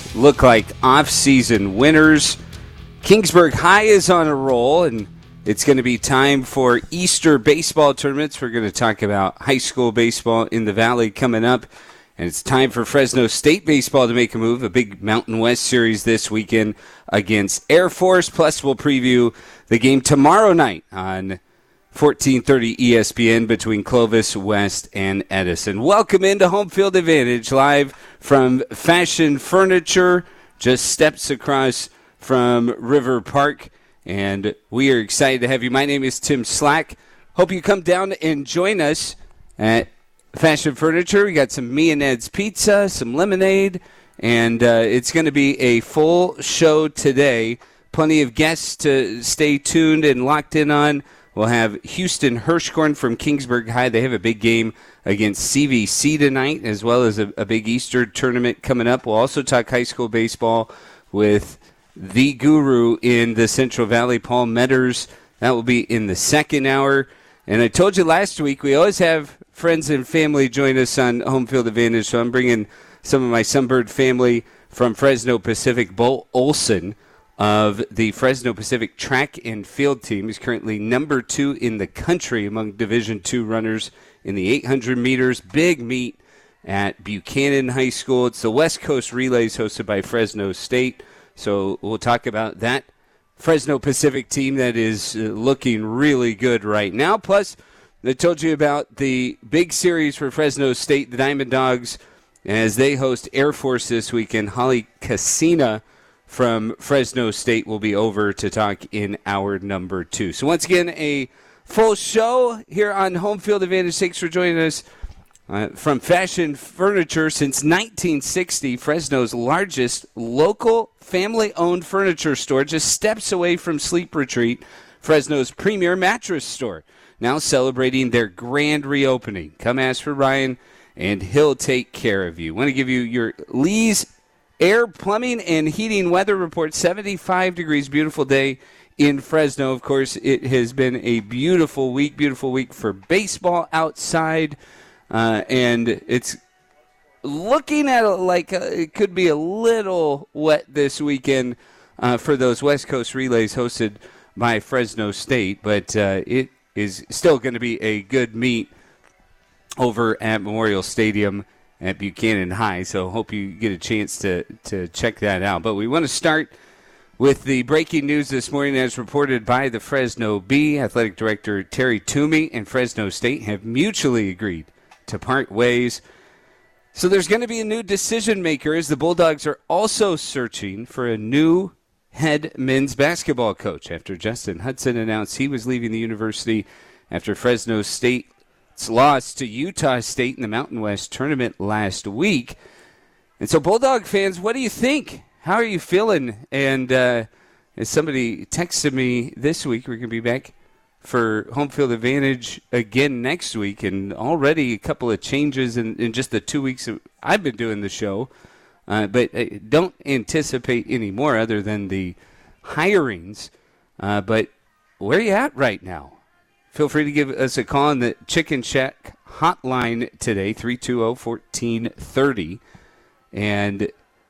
look like off-season winners. Kingsburg High is on a roll, and it's going to be time for Easter baseball tournaments. We're going to talk about high school baseball in the Valley coming up. And it's time for Fresno State baseball to make a move, a big Mountain West series this weekend against Air Force. Plus, we'll preview the game tomorrow night on 1430 ESPN between Clovis West and Edison. Welcome into Home Field Advantage, live from Fashion Furniture, just steps across from River Park. And we are excited to have you. My name is Tim Slack. Hope you come down and join us at Fashion Furniture. We got some Me and Ed's pizza, some lemonade, and it's going to be a full show today. Plenty of guests to stay tuned and locked in on. We'll have Houston Hirschkorn from Kingsburg High. They have a big game against CVC tonight, as well as a big Easter tournament coming up. We'll also talk high school baseball with the guru in the Central Valley, Paul Metters. That will be in the second hour. And I told you last week, we always have friends and family join us on Home Field Advantage, so I'm bringing some of my Sunbird family from Fresno Pacific. Bo Olson of the Fresno Pacific track and field team. He's currently number 2 in the country among Division II runners in the 800 meters. Big meet at Buchanan High School. It's the West Coast Relays hosted by Fresno State. So we'll talk about that Fresno Pacific team that is looking really good right now. Plus, I told you about the big series for Fresno State, the Diamond Dogs, as they host Air Force this weekend. Holly Casina from Fresno State will be over to talk in hour number 2. So once again, a full show here on Home Field Advantage. Thanks for joining us from Fashion Furniture. Since 1960, Fresno's largest local family-owned furniture store, just steps away from Sleep Retreat, Fresno's premier mattress store. Now celebrating their grand reopening. Come ask for Ryan, and he'll take care of you. Want to give you your Lee's Air, Plumbing, and Heating weather report. 75 degrees, beautiful day in Fresno. Of course, it has been a beautiful week for baseball outside, and it's looking at it could be a little wet this weekend for those West Coast Relays hosted by Fresno State, but it is still going to be a good meet over at Memorial Stadium at Buchanan High, so hope you get a chance to check that out. But we want to start with the breaking news this morning as reported by the Fresno Bee. Athletic Director Terry Toomey and Fresno State have mutually agreed to part ways. So there's going to be a new decision maker as the Bulldogs are also searching for a new head men's basketball coach after Justin Hudson announced he was leaving the university after Fresno State's loss to Utah State in the Mountain West tournament last week. And so Bulldog fans, what do you think? How are you feeling? And as somebody texted me this week, we're going to be back for Home Field Advantage again next week, and already a couple of changes in just the 2 weeks I've been doing the show. But don't anticipate any more other than the hirings. But where are you at right now? Feel free to give us a call on the Chicken Shack hotline today, 320-1430. And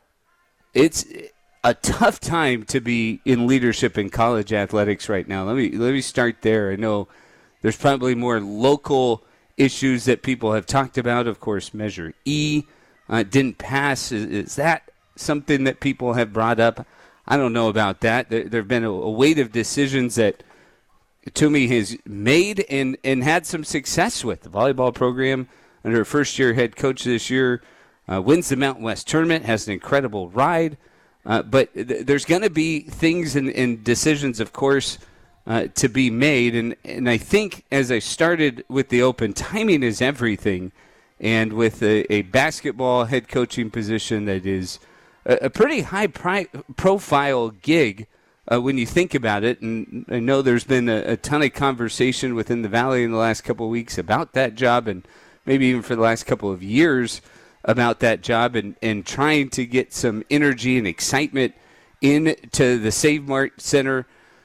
it's a tough time to be in leadership in college athletics right now. Let me start there. I know there's probably more local issues that people have talked about. Of course, Measure E didn't pass. Is that something that people have brought up? I don't know about that. There have been a weight of decisions that Toomey has made and had some success with. The volleyball program under a first-year head coach this year wins the Mountain West tournament, has an incredible ride. But there's going to be things and decisions, of course, to be made. And I think, as I started with the Open, timing is everything. And with a basketball head coaching position that is a pretty high-profile gig when you think about it, and I know there's been a ton of conversation within the Valley in the last couple of weeks about that job, and maybe even for the last couple of years about that job, and trying to get some energy and excitement into the Save Mart Center.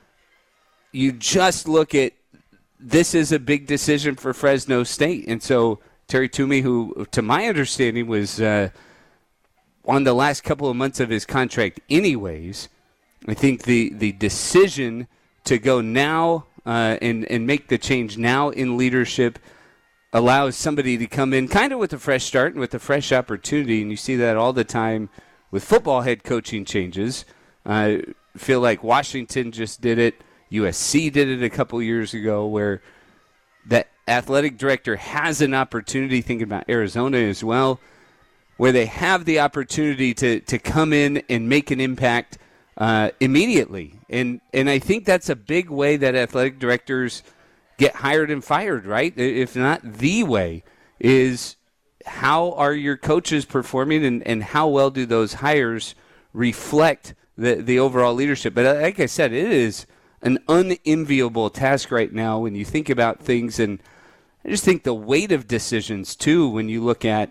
You just look at this is a big decision for Fresno State, and so Terry Toomey, who, to my understanding, was on the last couple of months of his contract anyways. I think the decision to go now and make the change now in leadership allows somebody to come in kind of with a fresh start and with a fresh opportunity, and you see that all the time with football head coaching changes. I feel like Washington just did it. USC did it a couple years ago where that athletic director has an opportunity, thinking about Arizona as well, where they have the opportunity to come in and make an impact immediately. And I think that's a big way that athletic directors get hired and fired, right? If not the way, is how are your coaches performing and how well do those hires reflect the overall leadership. But like I said, it is an unenviable task right now when you think about things. And I just think the weight of decisions, too, when you look at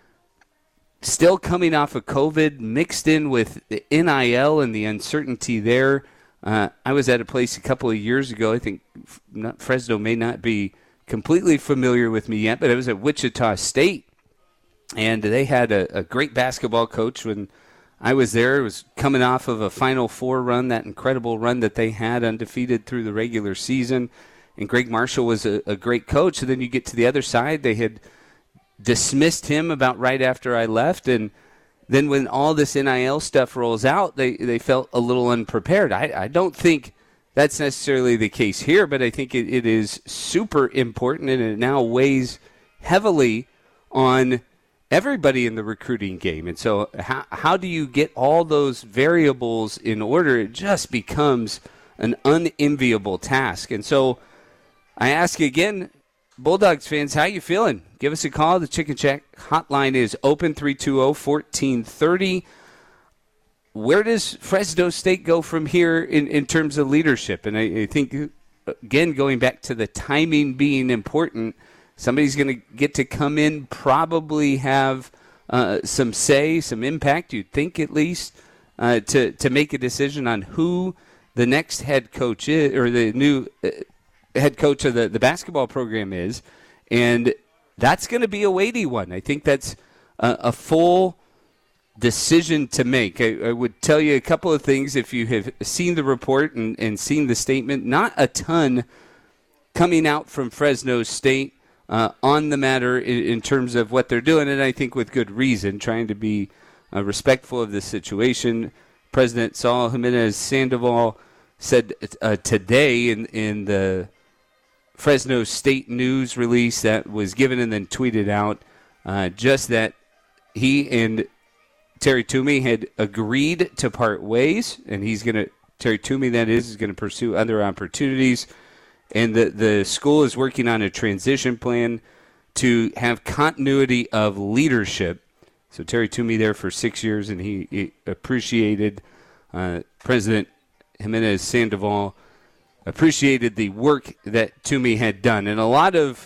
still coming off of COVID mixed in with the NIL and the uncertainty there. I was at a place a couple of years ago. I think Fresno may not be completely familiar with me yet, but I was at Wichita State, and they had a great basketball coach when I was there. It was coming off of a Final Four run, that incredible run that they had, undefeated through the regular season, and Greg Marshall was a great coach. And then you get to the other side, they had dismissed him about right after I left, and then when all this NIL stuff rolls out, they felt a little unprepared. I don't think that's necessarily the case here, but I think it is super important, and it now weighs heavily on everybody in the recruiting game. And so how do you get all those variables in order? It just becomes an unenviable task. And so I ask again, Bulldogs fans, how you feeling? Give us a call. The Chicken Shack hotline is open, 320-1430. Where does Fresno State go from here in terms of leadership? And I think, again, going back to the timing being important, somebody's going to get to come in, probably have some say, some impact, you'd think at least, to make a decision on who the next head coach is, or the new head coach of the basketball program is, and that's going to be a weighty one. I think that's a full decision to make. I would tell you a couple of things if you have seen the report and seen the statement. Not a ton coming out from Fresno State on the matter in terms of what they're doing, and I think with good reason, trying to be respectful of the situation. President Saul Jimenez Sandoval said today in the Fresno State news release that was given and then tweeted out just that he and Terry Toomey had agreed to part ways, and Terry Toomey, that is going to pursue other opportunities, and the school is working on a transition plan to have continuity of leadership. So Terry Toomey there for 6 years, and he appreciated President Jimenez Sandoval appreciated the work that Toomey had done, and a lot of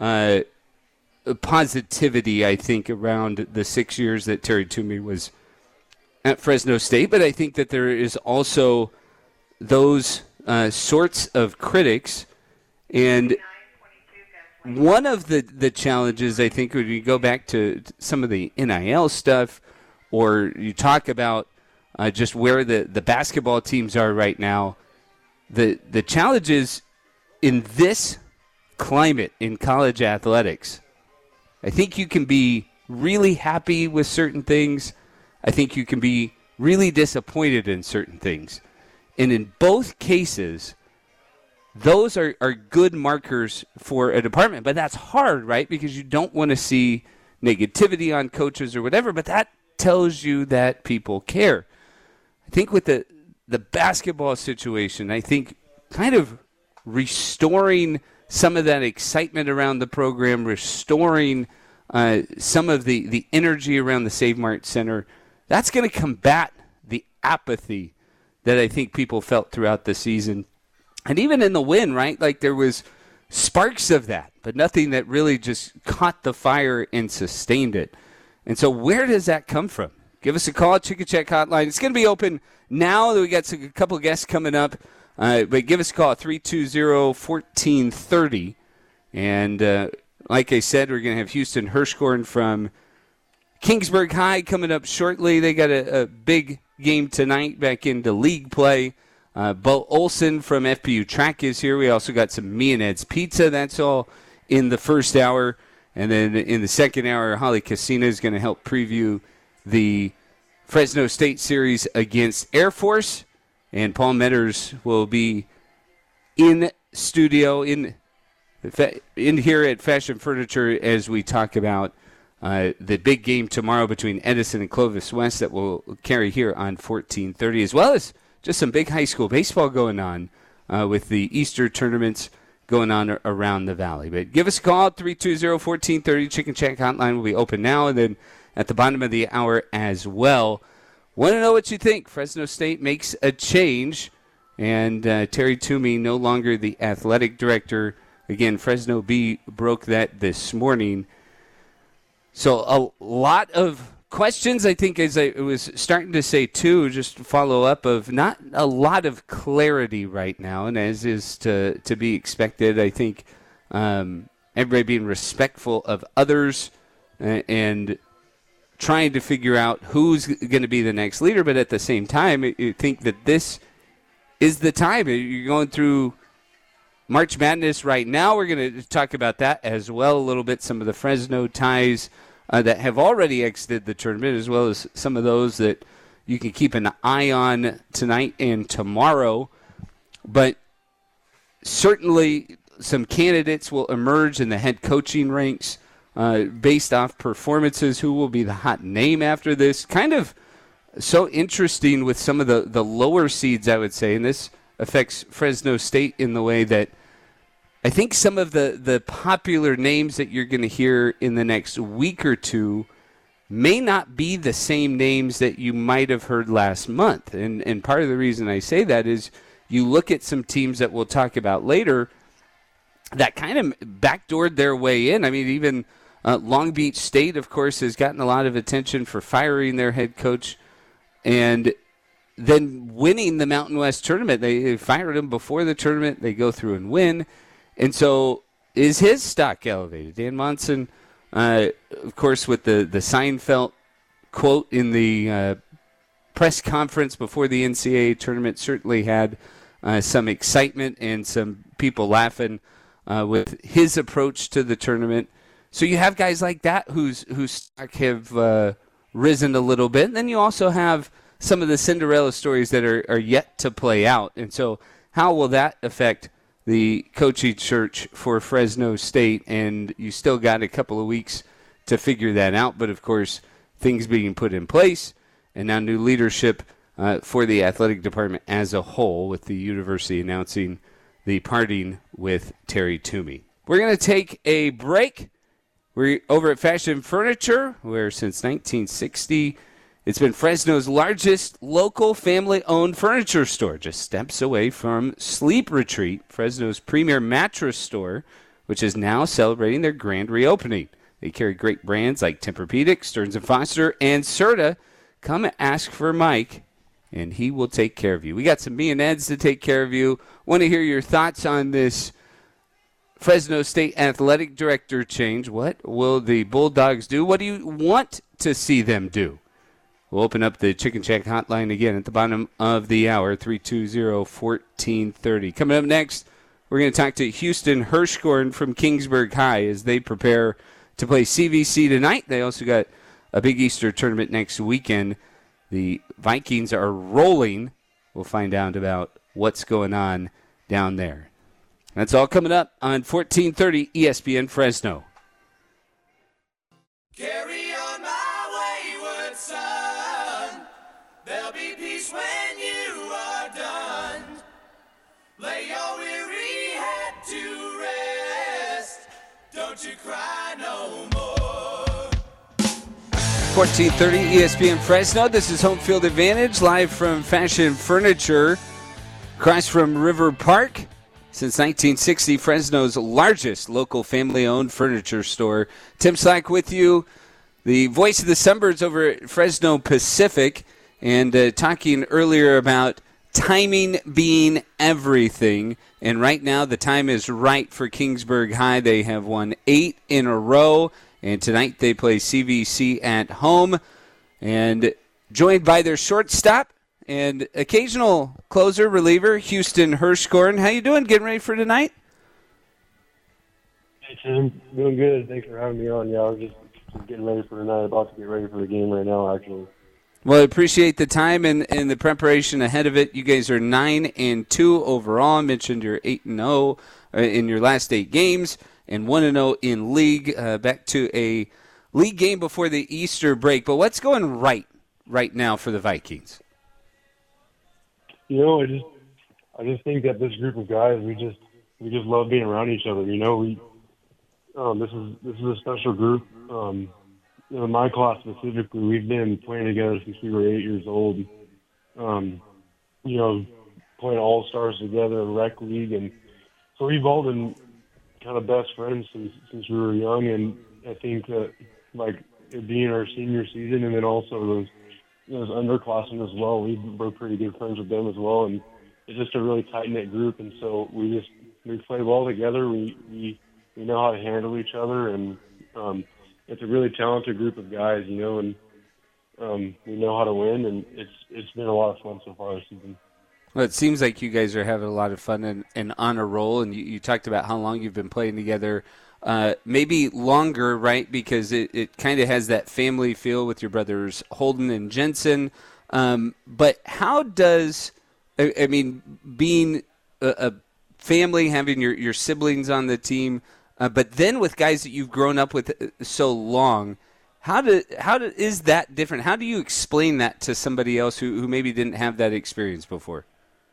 positivity, I think, around the 6 years that Terry Toomey was at Fresno State. But I think that there is also those sorts of critics, and one of the challenges, I think, when you go back to some of the NIL stuff, or you talk about just where the basketball teams are right now, the challenge is in this climate in college athletics. I think you can be really happy with certain things. I think you can be really disappointed in certain things. And in both cases, those are good markers for a department. But that's hard, right? Because you don't want to see negativity on coaches or whatever, but that tells you that people care. I think with the basketball situation, I think kind of restoring some of that excitement around the program, restoring some of the energy around the Save Mart Center, that's going to combat the apathy that I think people felt throughout the season. And even in the win, right? Like there was sparks of that, but nothing that really just caught the fire and sustained it. And so where does that come from? Give us a call, Chicken Shack hotline. It's going to be open now that we got a couple of guests coming up. But give us a call, 320-1430. And like I said, we're going to have Houston Hirschkorn from Kingsburg High coming up shortly. They got a big game tonight back into league play. Bo Olson from FPU Track is here. We also got some Me and Ed's Pizza. That's all in the first hour. And then in the second hour, Holly Casina is going to help preview the Fresno State series against Air Force. And Paul Metters will be in studio, in here at Fashion Furniture as we talk about the big game tomorrow between Edison and Clovis West that will carry here on 1430, as well as just some big high school baseball going on with the Easter tournaments going on around the valley. But give us a call, 320-1430. Chicken Shack hotline will be open now and then at the bottom of the hour as well. Want to know what you think? Fresno State makes a change, and Terry Toomey no longer the athletic director. Again, Fresno B broke that this morning. So a lot of questions, I think, as I was starting to say, too, just follow up of not a lot of clarity right now, and as is to be expected, I think everybody being respectful of others and trying to figure out who's going to be the next leader, but at the same time, you think that this is the time. You're going through March Madness right now. We're going to talk about that as well a little bit, some of the Fresno ties that have already exited the tournament, as well as some of those that you can keep an eye on tonight and tomorrow. But certainly some candidates will emerge in the head coaching ranks based off performances. Who will be the hot name after this? Kind of so interesting with some of the lower seeds, I would say, and this affects Fresno State in the way that I think some of the popular names that you're going to hear in the next week or two may not be the same names that you might have heard last month. And part of the reason I say that is you look at some teams that we'll talk about later that kind of backdoored their way in. I mean, even Long Beach State, of course, has gotten a lot of attention for firing their head coach and then winning the Mountain West tournament. They fired him before the tournament. They go through and win. And so is his stock elevated? Dan Monson, of course, with the Seinfeld quote in the press conference before the NCAA tournament certainly had some excitement and some people laughing with his approach to the tournament. So you have guys like that whose stock have risen a little bit. And then you also have some of the Cinderella stories that are yet to play out. And so how will that affect the coaching search for Fresno State? And you still got a couple of weeks to figure that out. But, of course, things being put in place and now new leadership for the athletic department as a whole, with the university announcing the parting with Terry Toomey. We're going to take a break. We're over at Fashion Furniture, where since 1960 it's been Fresno's largest local family-owned furniture store, just steps away from Sleep Retreat, Fresno's premier mattress store, which is now celebrating their grand reopening. They carry great brands like Tempur-Pedic, Stearns & Foster, and Serta. Come ask for Mike, and he will take care of you. We got some Me and Ed's to take care of you. Want to hear your thoughts on this Fresno State athletic director change. What will the Bulldogs do? What do you want to see them do? We'll open up the Chicken Shack hotline again at the bottom of the hour, 320-1430. Coming up next, we're going to talk to Houston Hirschgorn from Kingsburg High as they prepare to play CVC tonight. They also got a big Easter tournament next weekend. The Vikings are rolling. We'll find out about what's going on down there. That's all coming up on 1430 ESPN Fresno. Carry on my wayward son. There'll be peace when you are done. Lay your weary head to rest. Don't you cry no more. 1430 ESPN Fresno. This is Home Field Advantage, live from Fashion Furniture, across from River Park. Since 1960, Fresno's largest local family-owned furniture store. Tim Slack with you, the voice of the Sunbirds over at Fresno Pacific, and talking earlier about timing being everything. And right now, the time is right for Kingsburg High. They have won 8 in a row, And tonight they play CVC at home. And joined by their shortstop and occasional closer reliever, Houston Hirschkorn. How you doing? Getting ready for tonight? Hey, Tim. Doing good. Thanks for having me on. Yeah, I was just getting ready for tonight. About to get ready for the game right now, actually. Well, I appreciate the time and the preparation ahead of it. You guys are 9-2 overall. I mentioned you're 8-0 in your last 8 games and 1-0 in league. Back to a league game before the Easter break. But what's going right now for the Vikings? You know, I just think that this group of guys, we just love being around each other. You know, this is a special group. You know, my class specifically, we've been playing together since we were 8 years old. You know, playing all-stars together in rec league, and so we've all been kind of best friends since we were young. And I think that, like, it being our senior season, and then also those underclassmen as well, we're pretty good friends with them as well. And it's just a really tight-knit group, and so we play well together. We know how to handle each other, and it's a really talented group of guys, you know, and we know how to win, and it's been a lot of fun so far this season. Well, it seems like you guys are having a lot of fun and on a roll, and you talked about how long you've been playing together. Maybe longer, right, because it kind of has that family feel with your brothers Holden and Jensen. But how does, I mean, being a family, having your siblings on the team, but then with guys that you've grown up with so long, how is that different? How do you explain that to somebody else who maybe didn't have that experience before?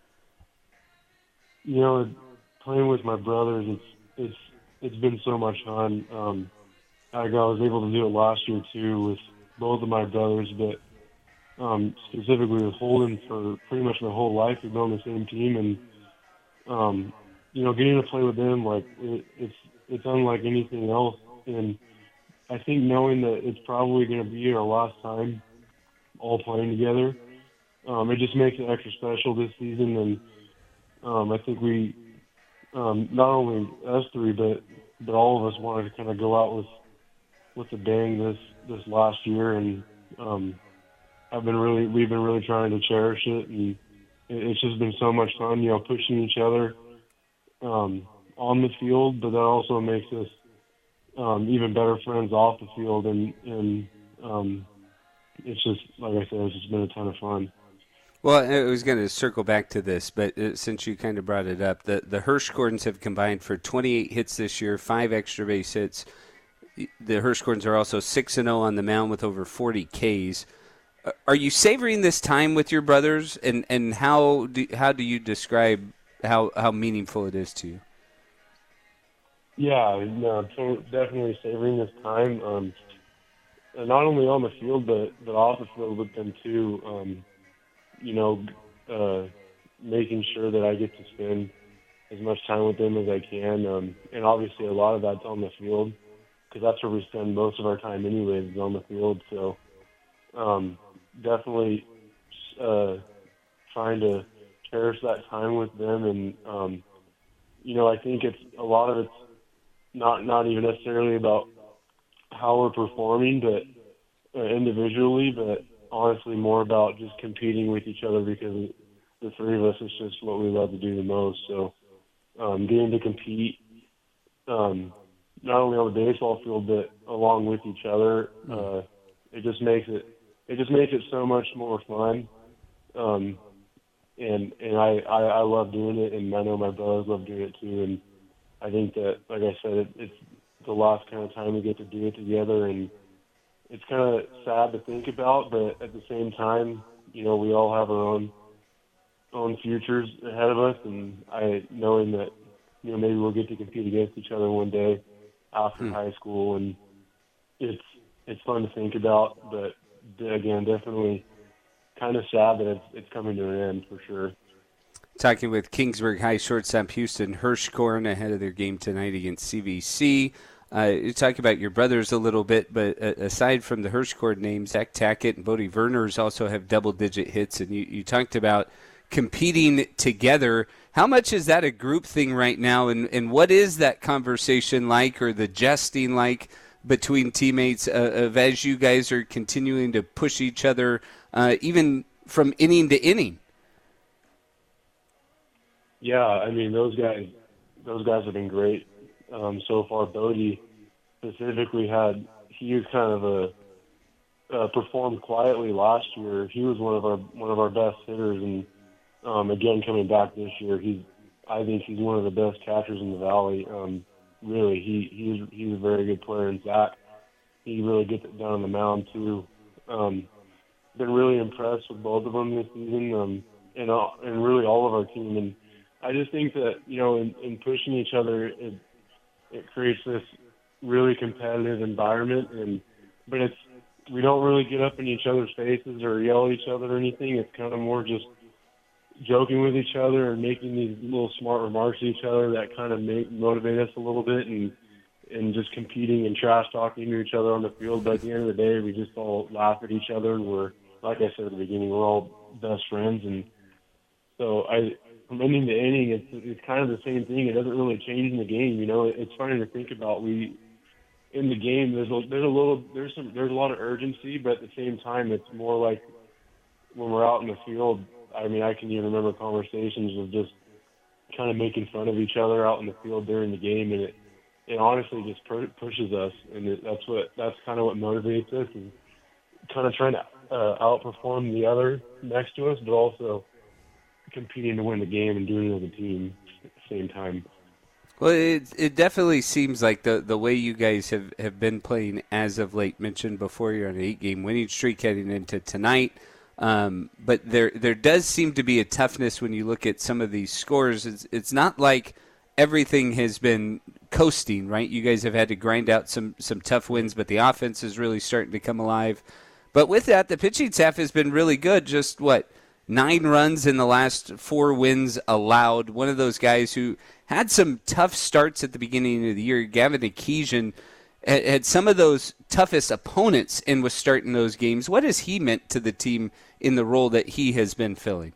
You know, playing with my brothers, it's been so much fun. I was able to do it last year too with both of my brothers, but specifically with Holden for pretty much my whole life. We've been on the same team, and you know, getting to play with them, like it's unlike anything else. And I think knowing that it's probably going to be our last time all playing together, it just makes it extra special this season. And I think we, not only us three, but all of us wanted to kind of go out with a bang this last year. And we've been really trying to cherish it, and it's just been so much fun, you know, pushing each other on the field, but that also makes us even better friends off the field, and it's just, like I said, it's just been a ton of fun. Well, I was going to circle back to this, but since you kind of brought it up, the Hirschkorns have combined for 28 hits this year, 5 extra base hits. The Hirschkorns are also 6-0 on the mound with over 40 Ks. Are you savoring this time with your brothers, and how do you describe how meaningful it is to you? Yeah, no, definitely savoring this time. And not only on the field, but off the field with them too. You know, making sure that I get to spend as much time with them as I can. And obviously a lot of that's on the field, because that's where we spend most of our time anyways, is on the field. So definitely trying to cherish that time with them. And, you know, I think a lot of it's not even necessarily about how we're performing, but individually, but honestly more about just competing with each other, because the three of us, is just what we love to do the most. So getting to compete not only on the baseball field but along with each other, it just makes it so much more fun. And I love doing it, and I know my brothers love doing it too. And I think that, like I said, it's the last kind of time we get to do it together, and it's kind of sad to think about, but at the same time, you know, we all have our own futures ahead of us, and knowing that, you know, maybe we'll get to compete against each other one day after high school, and it's fun to think about, but again, definitely kind of sad that it's coming to an end for sure. Talking with Kingsburg High shortstop Houston Hirschkorn ahead of their game tonight against CVC. You talk about your brothers a little bit, but aside from the Hirschkorn names, Zach Tackett and Bodie Verners also have double-digit hits, and you talked about competing together. How much is that a group thing right now, and what is that conversation like, or the jesting like, between teammates of as you guys are continuing to push each other, even from inning to inning? Yeah, I mean those guys have been great so far. Bodie specifically he was kind of performed quietly last year. He was one of our best hitters, and again coming back this year, I think he's one of the best catchers in the Valley. Really, he's a very good player. And Zach, he really gets it done on the mound too. Been really impressed with both of them this season, and really all of our team. And I just think that in pushing each other, it creates this really competitive environment. But we don't really get up in each other's faces or yell at each other or anything. It's kind of more just joking with each other and making these little smart remarks to each other that kind of motivate us a little bit, and just competing and trash talking to each other on the field. But at the end of the day, we just all laugh at each other, and we're, like I said at the beginning, we're all best friends. And so from inning to inning, it's kind of the same thing. It doesn't really change in the game. It's funny to think about. In the game, there's a lot of urgency, but at the same time, it's more like when we're out in the field. I mean, I can even remember conversations of just kind of making fun of each other out in the field during the game, and it honestly just pushes us, and that's kind of what motivates us, and kind of trying to outperform the other next to us, but also competing to win the game and doing it as a team at the same time. Well, it definitely seems like the way you guys have been playing as of late. Mentioned before, you're on an 8-game winning streak heading into tonight. But there does seem to be a toughness when you look at some of these scores. It's not like everything has been coasting, right? You guys have had to grind out some tough wins, but the offense is really starting to come alive. But with that, the pitching staff has been really good. Just 9 runs in the last 4 wins allowed. One of those guys who had some tough starts at the beginning of the year, Gavin Akesian, had some of those toughest opponents and was starting those games. What has he meant to the team in the role that he has been filling?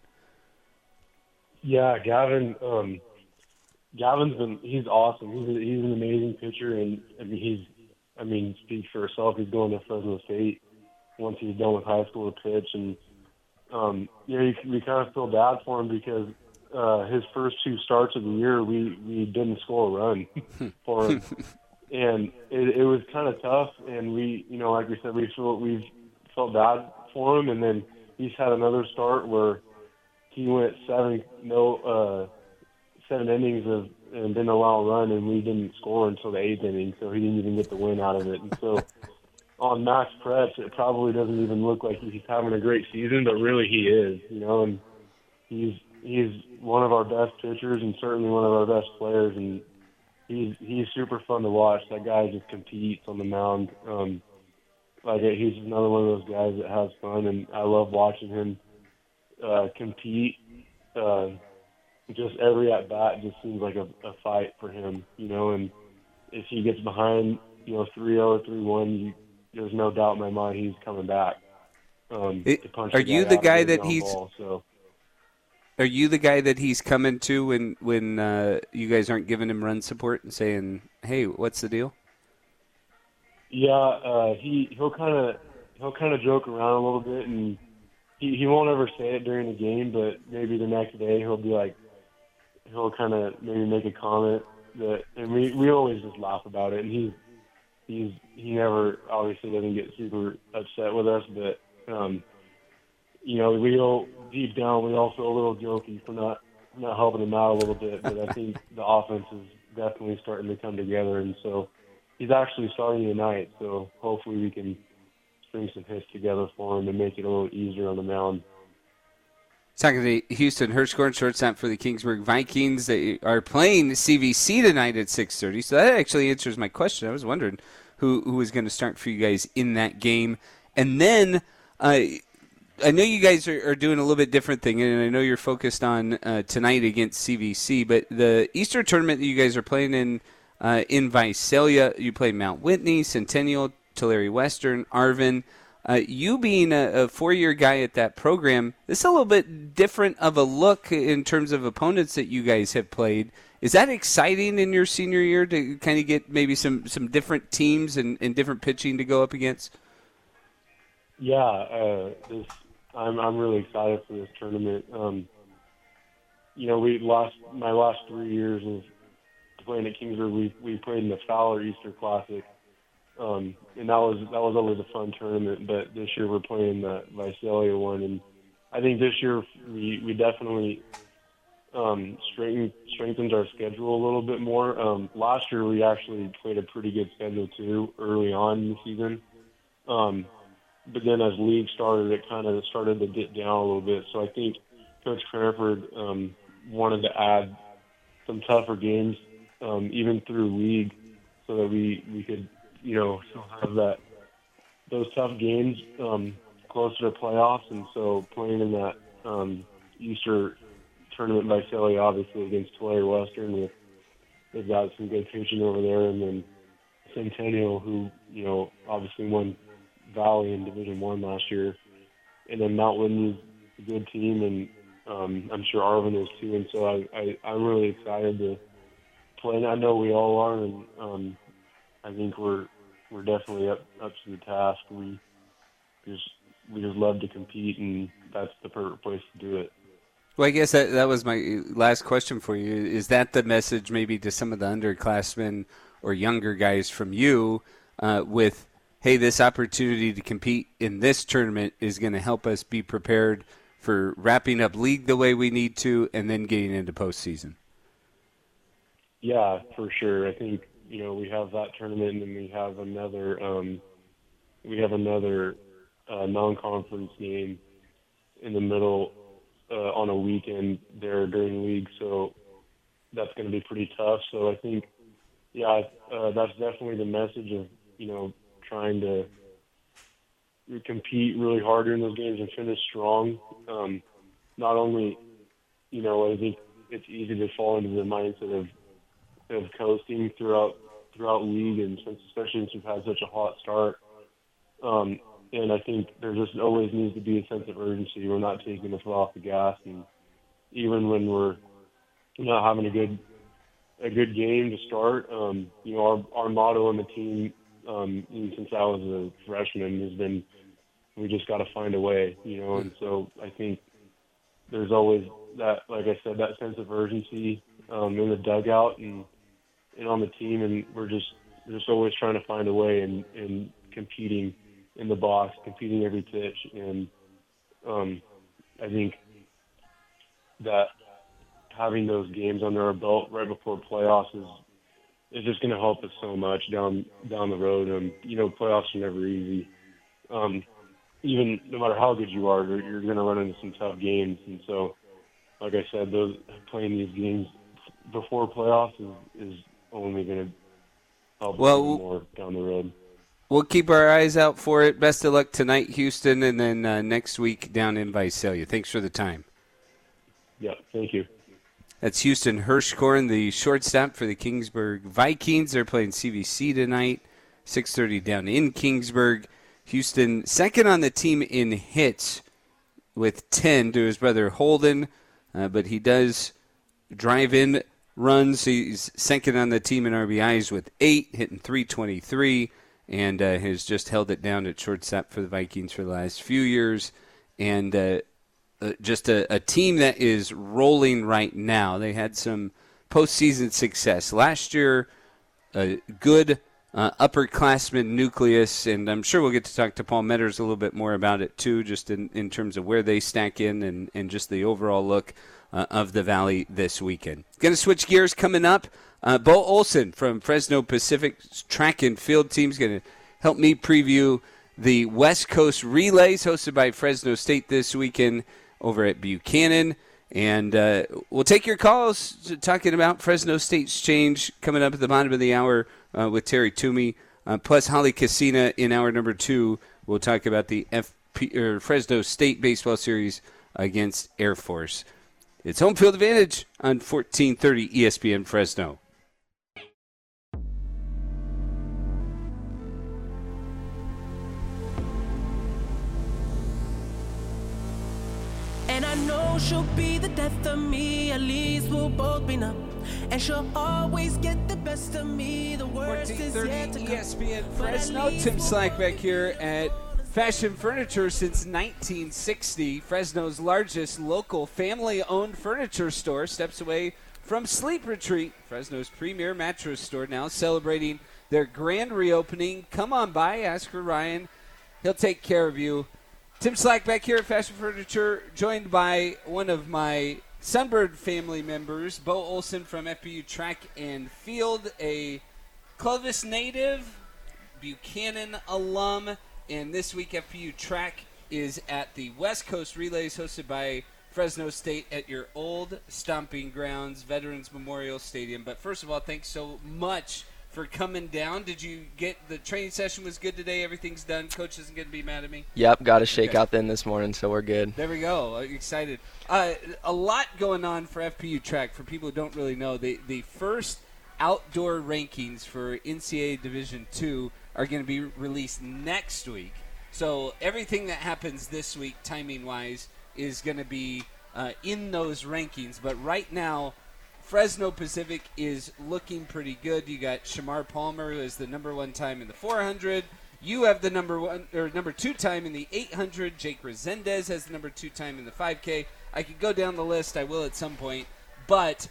Yeah, Gavin's he's awesome. He's an amazing pitcher, and speaks for himself. He's going to Fresno State once he's done with high school to pitch, and we kind of feel bad for him because his first 2 starts of the year we didn't score a run for him. And it was kind of tough, and we, like we said, we felt bad for him. And then he's had another start where he went 7 innings and didn't allow a run, and we didn't score until the 8th inning, so he didn't even get the win out of it. And so on Max Pretz, it probably doesn't even look like he's having a great season, but really he is, and he's one of our best pitchers and certainly one of our best players, and he's super fun to watch. That guy just competes on the mound. He's another one of those guys that has fun, and I love watching him compete. Just every at bat just seems like a fight for him, and if he gets behind, 3-0 or 3-1, there's no doubt in my mind he's coming back. Are you the guy that he's? Are you the guy that he's coming to when you guys aren't giving him run support and saying, "Hey, what's the deal?" Yeah, he'll kind of joke around a little bit, and he won't ever say it during the game, but maybe the next day he'll kind of maybe make a comment and we always just laugh about it, and he never obviously doesn't get super upset with us, but we all deep down we all feel a little guilty for not helping him out a little bit, but I think the offense is definitely starting to come together, and so he's actually starting tonight, so hopefully we can string some hits together for him and make it a little easier on the mound. Talking to Houston Hirschhorn, shortstop for the Kingsburg Vikings. They are playing CVC tonight at 6:30, so that actually answers my question. I was wondering who was going to start for you guys in that game. And then I know you guys are doing a little bit different thing, and I know you're focused on tonight against CVC, but the Easter tournament that you guys are playing in Visalia, you play Mount Whitney, Centennial, Tulare Western, Arvin. You being a four-year guy at that program, this is a little bit different of a look in terms of opponents that you guys have played. Is that exciting in your senior year to kind of get maybe some different teams and different pitching to go up against? Yeah, I'm really excited for this tournament. My last 3 years of playing at Kingsburg, we played in the Fowler Easter Classic, and that was always a fun tournament. But this year we're playing the Visalia one, and I think this year we definitely strengthened our schedule a little bit more. Last year we actually played a pretty good schedule too early on in the season. But then as league started, it kind of started to get down a little bit. So I think Coach Cranford wanted to add some tougher games, even through league, so that we could, still have those tough games closer to playoffs. And so playing in that Easter tournament by Visalia, obviously against Tulare Western, they've got some good pitching over there, and then Centennial, who obviously won Valley in Division I last year, and then Mount Whitney's a good team, and I'm sure Arvin is too. And so I'm really excited to play. And I know we all are, and I think we're definitely up to the task. We just love to compete, and that's the perfect place to do it. Well, I guess that was my last question for you. Is that the message maybe to some of the underclassmen or younger guys from you with, hey, this opportunity to compete in this tournament is going to help us be prepared for wrapping up league the way we need to and then getting into postseason? Yeah, for sure. I think, we have that tournament, and then we have another non-conference game in the middle on a weekend there during league, so that's going to be pretty tough. So I think, that's definitely the message of, trying to compete really hard in those games and finish strong. Not only, I think it's easy to fall into the mindset of coasting throughout league, and especially since we've had such a hot start. And I think there just always needs to be a sense of urgency. We're not taking the foot off the gas, and even when we're not having a good game to start, our motto on the team, even since I was a freshman, has been, we just got to find a way, and so I think there's always that, like I said, that sense of urgency in the dugout and on the team, and we're just always trying to find a way and competing in the box, competing every pitch. And I think that having those games under our belt right before playoffs is just going to help us so much down the road. Playoffs are never easy. Even no matter how good you are, you're going to run into some tough games. And so, like I said, playing these games before playoffs is only going to help more down the road. We'll keep our eyes out for it. Best of luck tonight, Houston, and then next week down in Visalia. Thanks for the time. Yeah, thank you. That's Houston Hirschkorn, the shortstop for the Kingsburg Vikings. They're playing CVC tonight, 6:30 down in Kingsburg. Houston second on the team in hits with 10 to his brother Holden, but he does drive in runs. He's second on the team in RBIs with 8, hitting .323. And has just held it down at shortstop for the Vikings for the last few years. And just a team that is rolling right now. They had some postseason success. Last year, a good upperclassmen nucleus, and I'm sure we'll get to talk to Paul Metters a little bit more about it too, just in terms of where they stack in and just the overall look of the Valley this weekend. Going to switch gears coming up. Bo Olson from Fresno Pacific track and field team is going to help me preview the West Coast Relays hosted by Fresno State this weekend over at Buchanan. And we'll take your calls talking about Fresno State's change coming up at the bottom of the hour with Terry Toomey. Plus Holly Casina in hour number 2. We'll talk about the Fresno State baseball series against Air Force. It's Home Field Advantage on 1430 ESPN Fresno. know she'll be the death of me. At least we'll both be numb. And she'll always get the best of me. The worst is yet to come. ESPN Fresno. Tim Slack back here at Fashion Furniture since 1960. Fresno's largest local family-owned furniture store, steps away from Sleep Retreat, Fresno's premier mattress store, now celebrating their grand reopening. Come on by, ask for Ryan. He'll take care of you. Tim Slack back here at Fashion Furniture, joined by one of my Sunbird family members, Bo Olson from FPU Track and Field, a Clovis native, Buchanan alum, and this week FPU Track is at the West Coast Relays hosted by Fresno State at your old stomping grounds, Veterans Memorial Stadium. But first of all, thanks so much for coming down. Did you get the training session was good today? Everything's done. Coach isn't going to be mad at me? Yep, got a shakeout then this morning, so we're good. There we go. Excited. A lot going on for FPU Track. For people who don't really know, the first outdoor rankings for NCAA Division II are going to be released next week. So everything that happens this week, timing-wise, is going to be in those rankings. But right now, Fresno Pacific is looking pretty good. You got Shamar Palmer, who is the number one time in the 400. You have the number two time in the 800. Jake Resendez has the number two time in the 5K. I could go down the list. I will at some point. But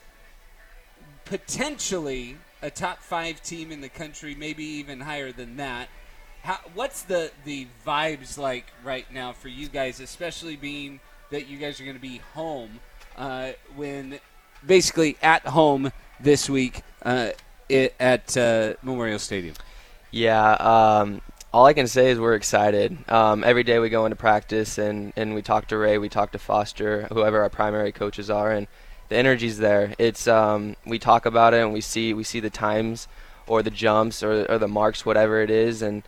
potentially a top 5 team in the country, maybe even higher than that. What's the vibes like right now for you guys, especially being that you guys are going to be home when basically at home this week at Memorial Stadium? Yeah, all I can say is we're excited. Every day we go into practice and we talk to Ray, we talk to Foster, whoever our primary coaches are, and the energy's there. It's we talk about it and we see the times or the jumps or the marks, whatever it is, and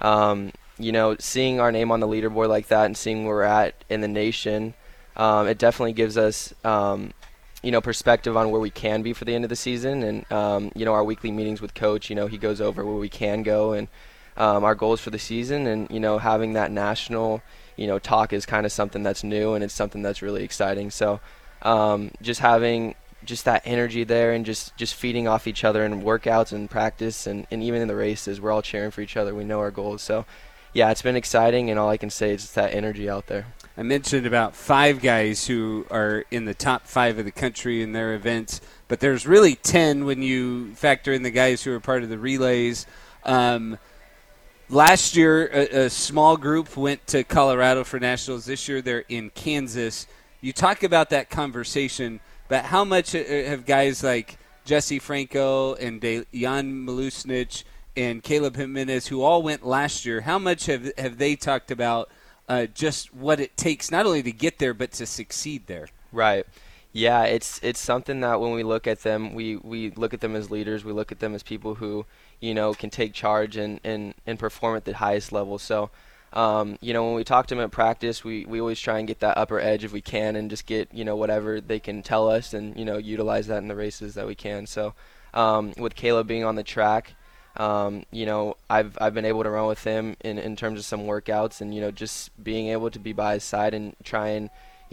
seeing our name on the leaderboard like that and seeing where we're at in the nation, it definitely gives us perspective on where we can be for the end of the season. And our weekly meetings with Coach, he goes over where we can go and our goals for the season. And having that national talk is kind of something that's new, and it's something that's really exciting. So just having just that energy there and just feeding off each other in workouts and practice and even in the races, we're all cheering for each other. We know our goals. So yeah, it's been exciting, and all I can say is just that energy out there. I mentioned about 5 guys who are in the top 5 of the country in their events, but there's really 10 when you factor in the guys who are part of the relays. Last year, a small group went to Colorado for nationals. This year, they're in Kansas. You talk about that conversation, but how much have guys like Jesse Franco and Jan Malusnich and Caleb Jimenez, who all went last year, how much have they talked about just what it takes not only to get there but to succeed there? Right. Yeah, it's something that when we look at them, we look at them as leaders. We look at them as people who, can take charge and perform at the highest level. So, when we talk to them at practice, we always try and get that upper edge if we can and just get, whatever they can tell us and, utilize that in the races that we can. So, with Caleb being on the track, I've been able to run with him in terms of some workouts and, just being able to be by his side and try and,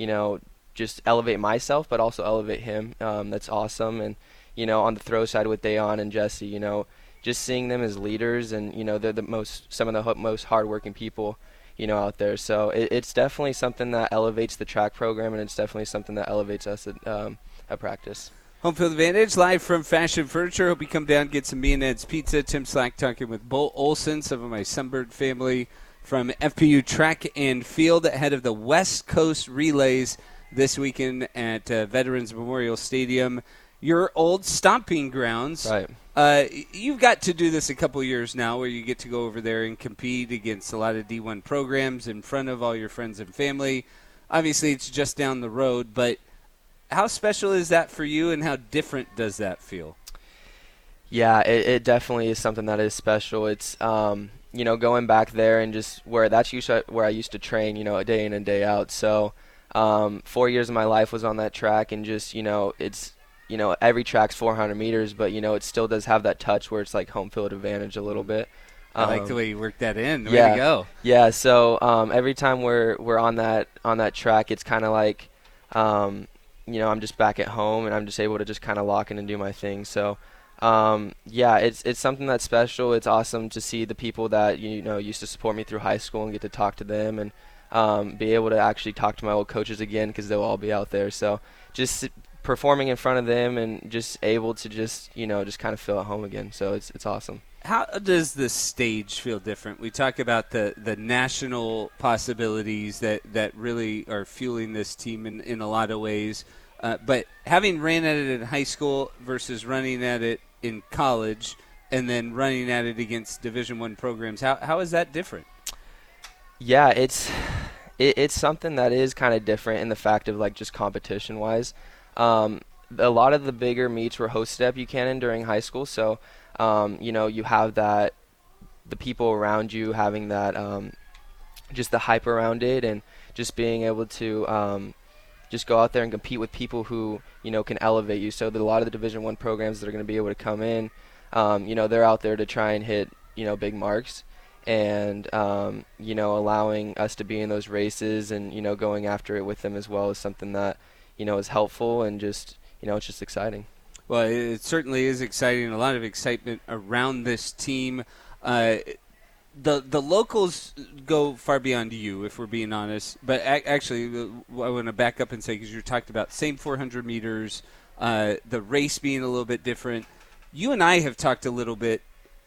just elevate myself, but also elevate him. That's awesome. And, on the throw side with Dayon and Jesse, just seeing them as leaders and, they're some of the most hardworking people, out there. So it's definitely something that elevates the track program, and it's definitely something that elevates us at practice. Home Field Advantage, live from Fashion Furniture. Hope you come down and get some Me&Ed's Pizza. Tim Slack talking with Bo Olson, some of my Sunbird family from FPU Track and Field ahead of the West Coast Relays this weekend at Veterans Memorial Stadium, your old stomping grounds. Right. You've got to do this a couple years now where you get to go over there and compete against a lot of D1 programs in front of all your friends and family. Obviously, it's just down the road, but how special is that for you, and how different does that feel? Yeah, it definitely is something that is special. It's, going back there and just that's usually where I used to train, a day in and day out. So 4 years of my life was on that track, and just, it's, every track's 400 meters, but, it still does have that touch where it's like home field advantage a little bit. I like the way you work that in. Way to go. Yeah, so every time we're on that track, it's kind of like I'm just back at home and I'm just able to just kind of lock in and do my thing. So, it's something that's special. It's awesome to see the people that used to support me through high school and get to talk to them and be able to actually talk to my old coaches again because they'll all be out there. So just performing in front of them and just able to just kind of feel at home again. So it's awesome. How does the stage feel different? We talk about the national possibilities that really are fueling this team in a lot of ways. But having ran at it in high school versus running at it in college and then running at it against Division I programs, how is that different? Yeah, it's something that is kind of different in the fact of like just competition-wise. A lot of the bigger meets were hosted at Buchanan during high school, so you have that, the people around you having that, just the hype around it, and just being able to just go out there and compete with people who can elevate you. So that a lot of the Division I programs that are going to be able to come in, they're out there to try and hit big marks, and allowing us to be in those races and going after it with them as well is something that is helpful and just it's just exciting. Well, it certainly is exciting. A lot of excitement around this team. The locals go far beyond you, if we're being honest. But actually, I want to back up and say, because you talked about same 400 meters, the race being a little bit different. You and I have talked a little bit,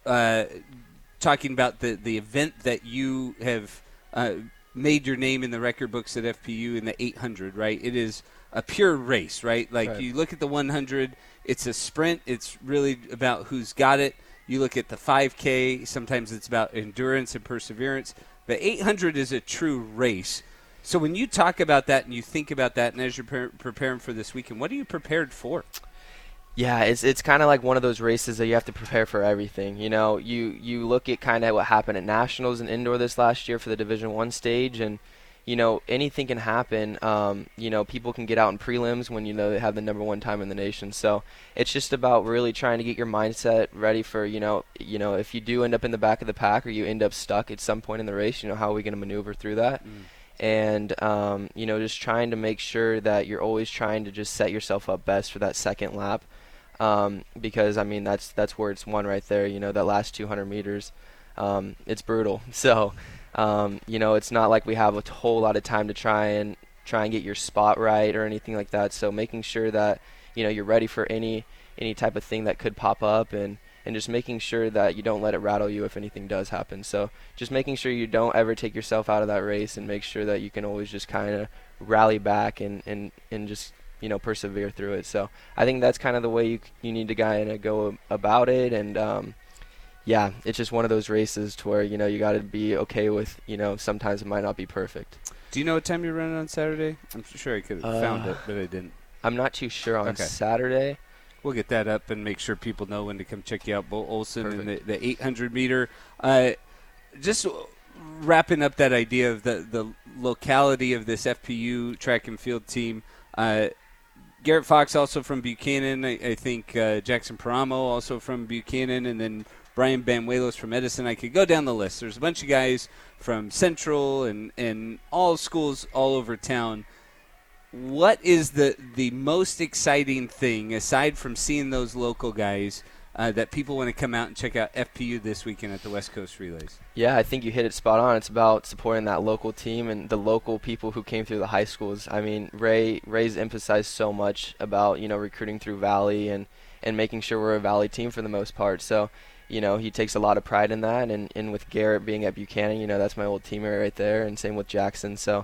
talking about the event that you have made your name in the record books at FPU in the 800, right? It is a pure race, right? Like Right. You look at the 100, it's a sprint. It's really about who's got it. You look at the 5K, sometimes it's about endurance and perseverance. The 800 is a true race. So when you talk about that and you think about that, and as you're preparing for this weekend, what are you prepared for? Yeah, it's kind of like one of those races that you have to prepare for everything. You look at kind of what happened at Nationals and Indoor this last year for the Division I stage, and anything can happen. People can get out in prelims when they have the number one time in the nation. So it's just about really trying to get your mindset ready for if you do end up in the back of the pack or you end up stuck at some point in the race, how are we going to maneuver through that? And just trying to make sure that you're always trying to just set yourself up best for that second lap. Because that's where it's won right there. That last 200 meters, it's brutal. So, it's not like we have a whole lot of time to try and get your spot right or anything like that. So making sure that you're ready for any type of thing that could pop up, and just making sure that you don't let it rattle you if anything does happen. So just making sure you don't ever take yourself out of that race, and make sure that you can always just kind of rally back and just persevere through it. So I think that's kind of the way you need to kind of go about it. And it's just one of those races to where you got to be okay with sometimes it might not be perfect. Do you know what time you're running on Saturday? I'm sure I could have found it, but I didn't. I'm not too sure on Okay. Saturday. We'll get that up and make sure people know when to come check you out. Bo Olson in the 800 meter. Just wrapping up that idea of the locality of this FPU track and field team. Garrett Fox also from Buchanan. I think Jackson Paramo also from Buchanan, and then Brian Banuelos from Edison. I could go down the list. There's a bunch of guys from Central and all schools all over town. What is the most exciting thing, aside from seeing those local guys, that people want to come out and check out FPU this weekend at the West Coast Relays? Yeah, I think you hit it spot on. It's about supporting that local team and the local people who came through the high schools. I mean, Ray's emphasized so much about, recruiting through Valley and making sure we're a Valley team for the most part. So, he takes a lot of pride in that. And with Garrett being at Buchanan, that's my old teammate right there, and same with Jackson. So,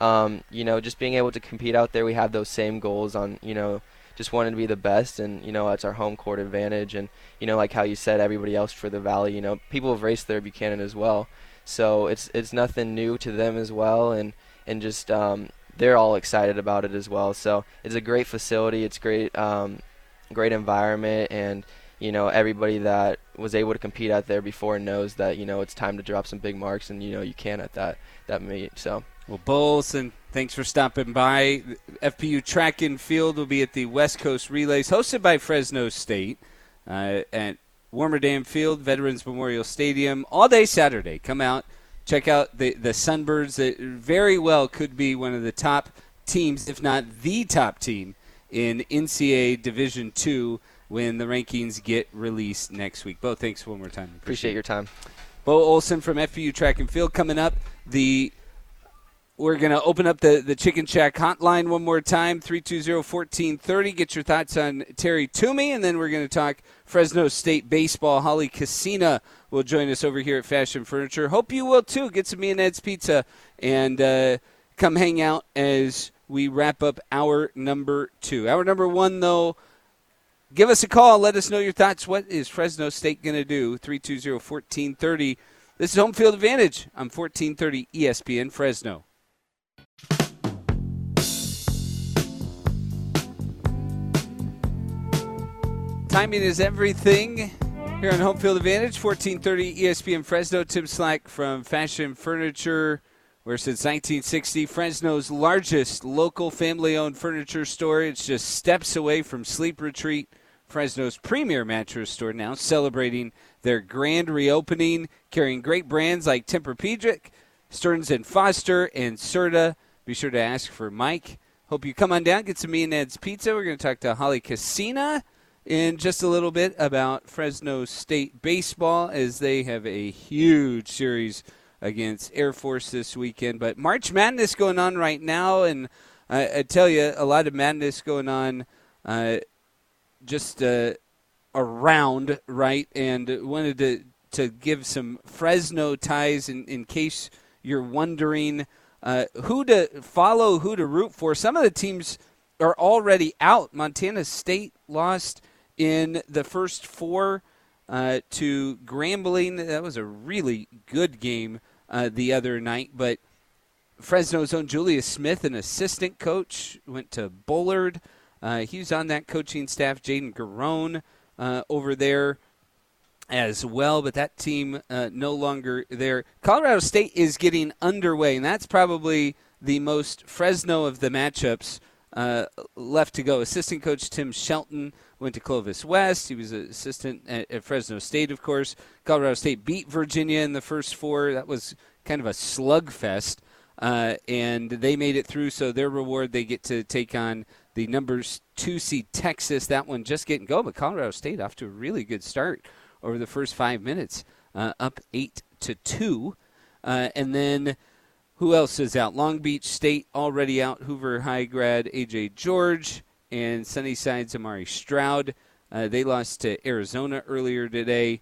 just being able to compete out there, we have those same goals on, just wanting to be the best, and it's our home court advantage. And like how you said, everybody else for the Valley, people have raced there at Buchanan as well, so it's nothing new to them as well, and just they're all excited about it as well. So it's a great facility, it's great environment, and everybody that was able to compete out there before knows that it's time to drop some big marks, and you can at that meet. So. Well, Bo Olson, thanks for stopping by. FPU Track and Field will be at the West Coast Relays, hosted by Fresno State at Warmerdam Field, Veterans Memorial Stadium, all day Saturday. Come out, check out the Sunbirds. That very well could be one of the top teams, if not the top team, in NCAA Division II when the rankings get released next week. Bo, thanks one more time. Appreciate your time. Bo Olson from FPU Track and Field coming up. We're going to open up the Chicken Shack hotline one more time, 320-1430. Get your thoughts on Terry Toomey, and then we're going to talk Fresno State baseball. Holly Casina will join us over here at Fashion Furniture. Hope you will, too. Get some Me and Ed's Pizza and come hang out as we wrap up hour number 2. Hour number 1, though, give us a call. Let us know your thoughts. What is Fresno State going to do? 320-1430. This is Home Field Advantage on 1430 ESPN Fresno. Timing is everything here on Home Field Advantage, 1430 ESPN Fresno. Tim Slack from Fashion Furniture, where since 1960, Fresno's largest local family-owned furniture store. It's just steps away from Sleep Retreat, Fresno's premier mattress store, now celebrating their grand reopening, carrying great brands like Tempur-Pedic, Stearns & Foster, and Serta. Be sure to ask for Mike. Hope you come on down, get some Me and Ed's Pizza. We're going to talk to Holly Casina in just a little bit about Fresno State baseball, as they have a huge series against Air Force this weekend. But March Madness going on right now, and I tell you, a lot of madness going on just around, right? And wanted to give some Fresno ties in case you're wondering who to follow, who to root for. Some of the teams are already out. Montana State lost in the first 4 to Grambling. That was a really good game the other night. But Fresno's own Julius Smith, an assistant coach, went to Bullard. He was on that coaching staff. Jaden Garone over there as well, but that team no longer there. Colorado State is getting underway, and that's probably the most Fresno of the matchups left to go. Assistant coach Tim Shelton went to Clovis West. He was an assistant at Fresno State, of course. Colorado State beat Virginia in the first 4. That was kind of a slugfest, and they made it through, so their reward, they get to take on the number 2 seed Texas. That one just getting going, but Colorado State off to a really good start over the first 5 minutes, up 8-2. And then who else is out? Long Beach State already out. Hoover High grad A.J. George and Sunnyside's Amari Stroud. They lost to Arizona earlier today.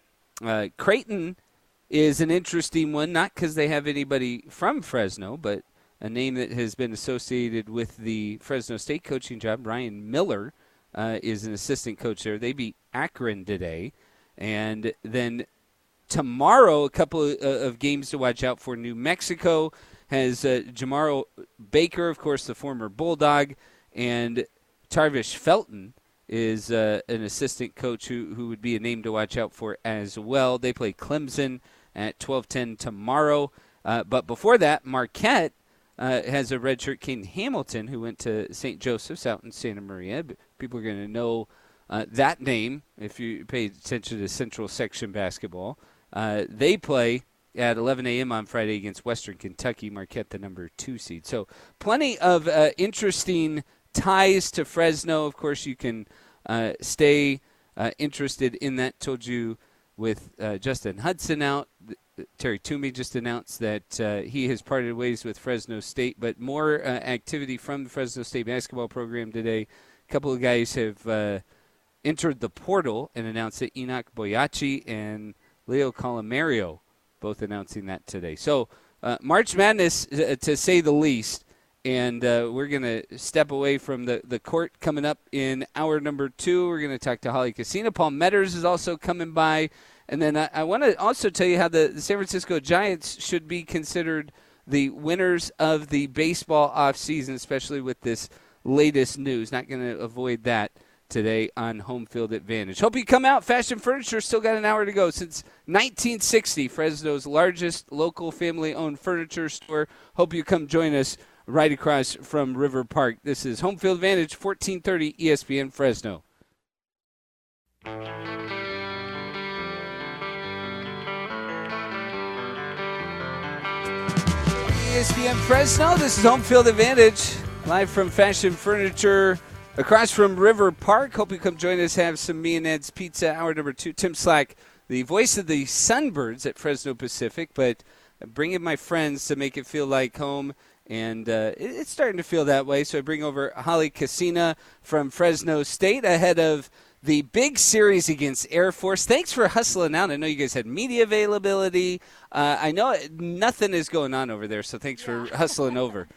Creighton is an interesting one, not because they have anybody from Fresno, but a name that has been associated with the Fresno State coaching job. Ryan Miller is an assistant coach there. They beat Akron today. And then tomorrow, a couple of games to watch out for. New Mexico has Jamaro Baker, of course, the former Bulldog, and Tarvish Felton is an assistant coach who would be a name to watch out for as well. They play Clemson at 12:10 tomorrow. But before that, Marquette has a redshirt Caden Hamilton, who went to St. Joseph's out in Santa Maria. People are going to know that name if you pay attention to Central Section basketball. They play at 11 a.m. on Friday against Western Kentucky. Marquette, the number 2 seed. So plenty of interesting ties to Fresno. Of course, you can stay interested in that. Told you with Justin Hudson out. Terry Toomey just announced that he has parted ways with Fresno State, but more activity from the Fresno State basketball program today. A couple of guys have entered the portal and announced that Enoch Boyachi and Leo Colomario both announcing that today. So March Madness, to say the least, and we're going to step away from the court coming up in hour number 2. We're going to talk to Holly Casina. Paul Metters is also coming by. And then I want to also tell you how the San Francisco Giants should be considered the winners of the baseball offseason, especially with this latest news. Not going to avoid that today on Home Field Advantage. Hope you come out. Fashion Furniture still got an hour to go. Since 1960, Fresno's largest local family-owned furniture store. Hope you come join us right across from River Park. This is Home Field Advantage, 1430 ESPN Fresno. ESPN Fresno, this is Home Field Advantage. Live from Fashion Furniture across from River Park. Hope you come join us. Have some Me and Ed's Pizza, hour number 2. Tim Slack, the voice of the Sunbirds at Fresno Pacific, but bringing my friends to make it feel like home. And it's starting to feel that way. So I bring over Holly Casina from Fresno State ahead of the big series against Air Force. Thanks for hustling out. I know you guys had media availability. I know nothing is going on over there, so thanks for hustling over.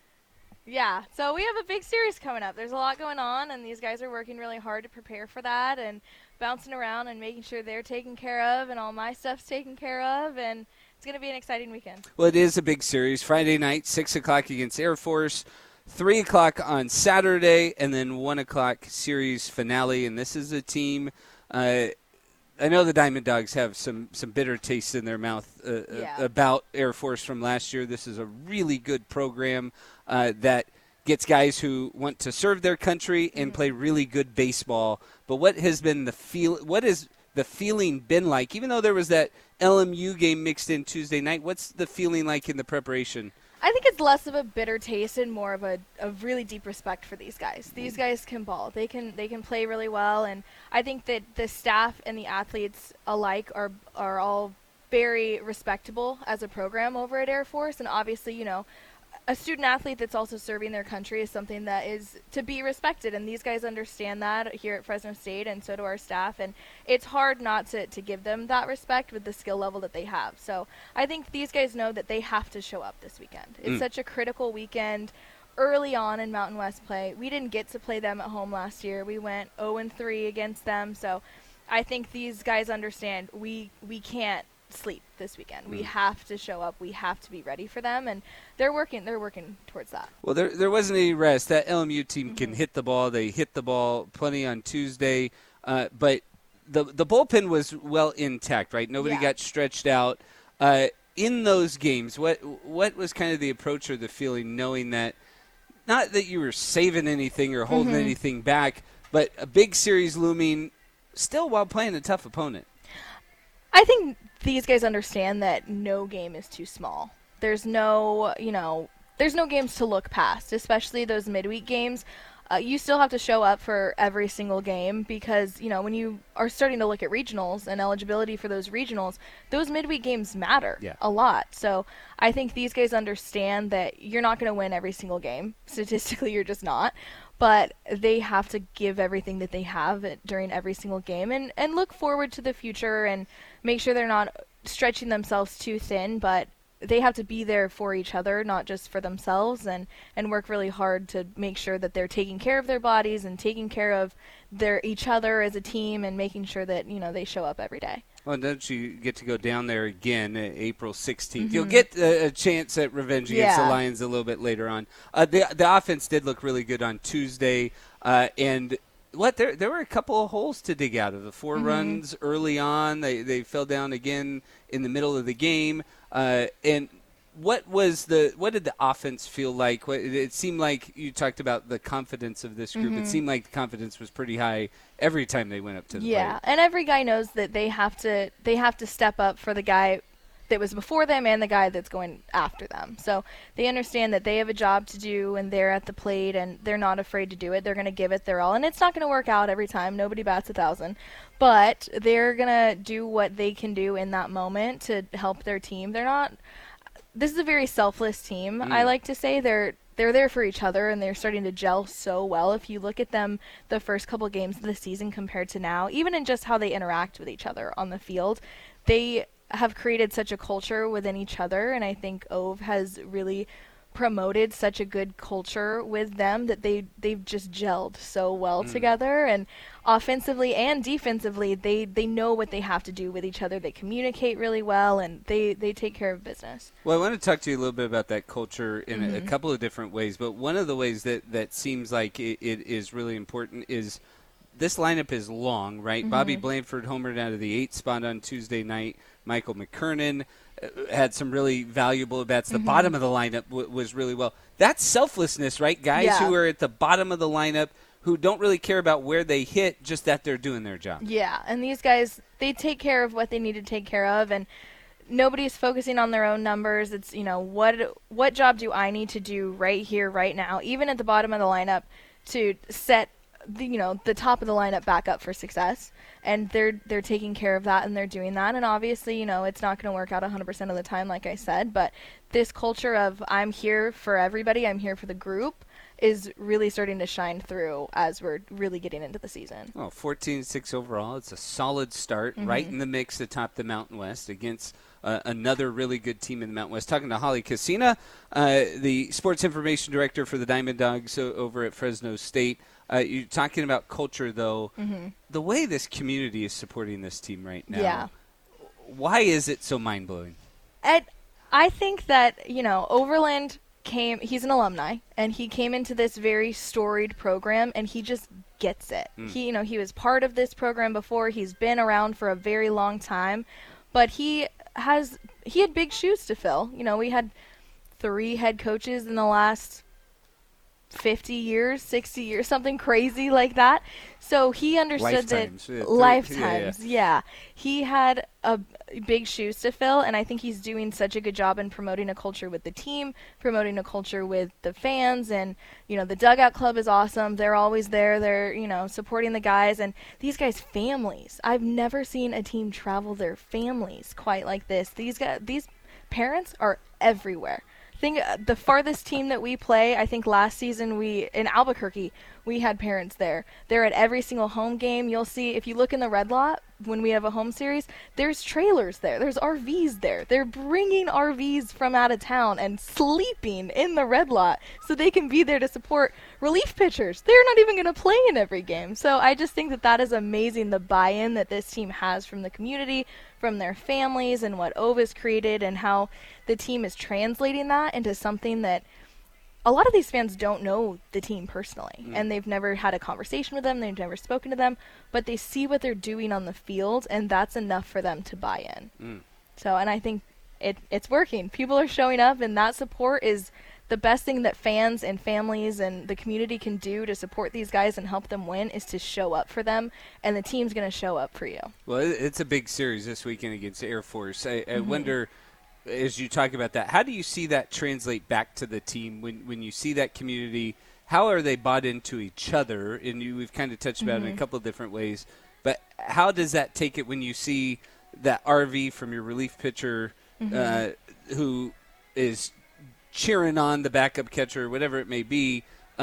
Yeah, so we have a big series coming up. There's a lot going on, and these guys are working really hard to prepare for that and bouncing around and making sure they're taken care of and all my stuff's taken care of, and it's going to be an exciting weekend. Well, it is a big series. Friday night, 6 o'clock against Air Force, 3 o'clock on Saturday, and then 1 o'clock series finale. And this is a team, I know the Diamond Dogs have some bitter taste in their mouth about Air Force from last year. This is a really good program that gets guys who want to serve their country and play really good baseball. But what has been what is the feeling been like, even though there was that LMU game mixed in Tuesday night? What's the feeling like in the preparation? I think it's less of a bitter taste and more of a really deep respect for these guys. These guys can ball. They can play really well, and I think that the staff and the athletes alike are all very respectable as a program over at Air Force. And obviously, you know, a student athlete that's also serving their country is something that is to be respected, and these guys understand that here at Fresno State, and so do our staff, and it's hard not to give them that respect with the skill level that they have. So I think these guys know that they have to show up this weekend. It's such a critical weekend early on in Mountain West play. We didn't get to play them at home last year. We went 0-3 against them, so I think these guys understand we can't sleep this weekend. We have to show up. We have to be ready for them, and they're working towards that. Well, there wasn't any rest. That LMU team can hit the ball. They hit the ball plenty on Tuesday, but the bullpen was well intact, right? Nobody got stretched out. In those games, what was kind of the approach or the feeling, knowing that not that you were saving anything or holding anything back, but a big series looming still while playing a tough opponent? I think these guys understand that no game is too small. There's no games to look past, especially those midweek games. You still have to show up for every single game because, you know, when you are starting to look at regionals and eligibility for those regionals, those midweek games matter a lot. So I think these guys understand that you're not going to win every single game. Statistically, you're just not. But they have to give everything that they have during every single game and look forward to the future and make sure they're not stretching themselves too thin, but they have to be there for each other, not just for themselves, and work really hard to make sure that they're taking care of their bodies and taking care of each other as a team and making sure that, you know, they show up every day. Well, don't you get to go down there again April 16th? You'll get a chance at revenge against the Lions a little bit later on. The offense did look really good on Tuesday, and there were a couple of holes to dig out of. The 4 runs early on, they fell down again in the middle of the game. And what did the offense feel like? It seemed like you talked about the confidence of this group. It seemed like the confidence was pretty high every time they went up to the plate. And every guy knows that they have to step up for the guy that was before them and the guy that's going after them. So they understand that they have a job to do and they're at the plate and they're not afraid to do it. They're going to give it their all. And it's not going to work out every time. Nobody bats 1,000. But they're going to do what they can do in that moment to help their team. This is a very selfless team. I like to say they're there for each other, and they're starting to gel so well. If you look at them the first couple games of the season compared to now, even in just how they interact with each other on the field, they have created such a culture within each other, and I think Ove has really promoted such a good culture with them that they've just gelled so well together, and offensively and defensively they know what they have to do with each other. They communicate really well, and they take care of business. Well, I want to talk to you a little bit about that culture in a couple of different ways, but one of the ways that seems like it is really important is this lineup is long, right? Bobby Blanford homered out of the 8th spot on Tuesday night. Michael McKernan had some really valuable at-bats. The bottom of the lineup was really well. That's selflessness, right? Guys who are at the bottom of the lineup who don't really care about where they hit, just that they're doing their job. Yeah, and these guys, they take care of what they need to take care of, and nobody's focusing on their own numbers. It's, what job do I need to do right here, right now, even at the bottom of the lineup, to set the top of the lineup back up for success. And they're taking care of that, and they're doing that. And obviously, it's not going to work out 100% of the time, like I said. But this culture of I'm here for everybody, I'm here for the group, is really starting to shine through as we're really getting into the season. Well, 14-6 overall. It's a solid start, right in the mix atop the Mountain West against another really good team in the Mountain West. Talking to Holly Casina, the sports information director for the Diamond Dogs over at Fresno State. You're talking about culture, though. The way this community is supporting this team right now, Yeah. Why is it so mind-blowing? I think that, Overland he's an alumni, and he came into this very storied program, and he just gets it. He was part of this program before. He's been around for a very long time, but he had big shoes to fill. We had 3 head coaches in the last 50 years, 60 years, something crazy like that. So he understood lifetimes. Yeah. He had big shoes to fill, and I think he's doing such a good job in promoting a culture with the team, promoting a culture with the fans, and the dugout club is awesome. They're always there. They're supporting the guys, and these guys' families. I've never seen a team travel their families quite like this. These parents are everywhere. Think the farthest team that we play, I think last season in Albuquerque, we had parents there. They're at every single home game. You'll see, if you look in the red lot, when we have a home series, there's trailers there. There's RVs there. They're bringing RVs from out of town and sleeping in the red lot so they can be there to support relief pitchers. They're not even going to play in every game. So I just think that is amazing, the buy-in that this team has from the community, from their families, and what Ova's created, and how the team is translating that into something that a lot of these fans don't know the team personally, and they've never had a conversation with them, they've never spoken to them, but they see what they're doing on the field, and that's enough for them to buy in. So, and I think it's working. People are showing up, and that support is the best thing that fans and families and the community can do to support these guys and help them win, is to show up for them, and the team's going to show up for you. Well, it's a big series this weekend against Air Force. I wonder, as you talk about that, how do you see that translate back to the team when you see that community? How are they bought into each other? And we've kind of touched about it in a couple of different ways. But how does that take it when you see that RV from your relief pitcher who is cheering on the backup catcher, whatever it may be?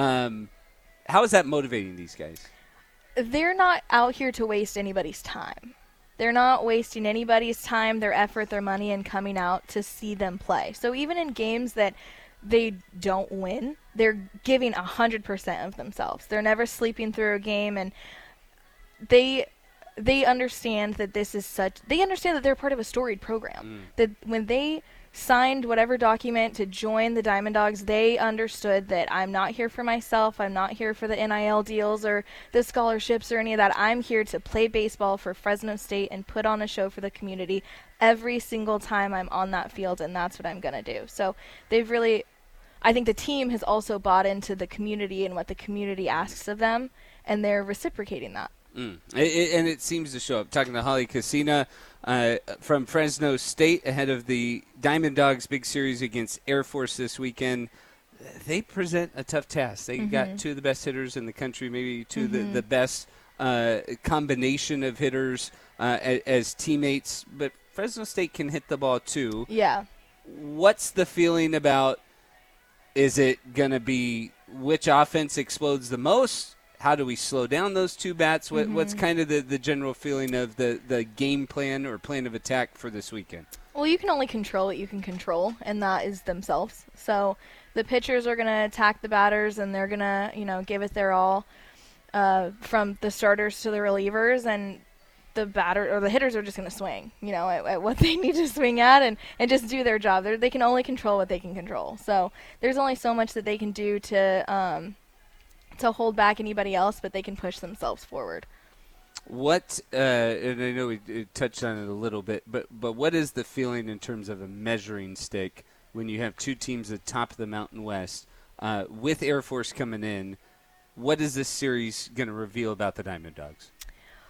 How is that motivating these guys? They're not out here to waste anybody's time. They're not wasting anybody's time, their effort, their money, and coming out to see them play. So even in games that they don't win, they're giving 100% of themselves. They're never sleeping through a game, and they understand that they understand that they're part of a storied program. That when they signed whatever document to join the Diamond Dogs, they understood that I'm not here for myself, I'm not here for the NIL deals or the scholarships or any of that. I'm here to play baseball for Fresno State and put on a show for the community every single time I'm on that field, and that's what I'm going to do. So I think the team has also bought into the community and what the community asks of them, and they're reciprocating that. And it seems to show up. Talking to Holly Casina from Fresno State ahead of the Diamond Dogs big series against Air Force this weekend. They present a tough task. They got 2 of the best hitters in the country, maybe 2 of the best combination of hitters as teammates. But Fresno State can hit the ball too. Yeah. What's the feeling about, is it going to be which offense explodes the most? How do we slow down those 2 bats? What's kind of the general feeling of the game plan or plan of attack for this weekend? Well, you can only control what you can control, and that is themselves. So the pitchers are going to attack the batters, and they're going to, give it their all from the starters to the relievers, and the hitters are just going to swing, at what they need to swing at and just do their job. They can only control what they can control. So there's only so much that they can do to hold back anybody else, but they can push themselves forward. What, and I know we touched on it a little bit, but what is the feeling in terms of a measuring stick when you have 2 teams at the top of the Mountain West with Air Force coming in? What is this series going to reveal about the Diamond Dogs?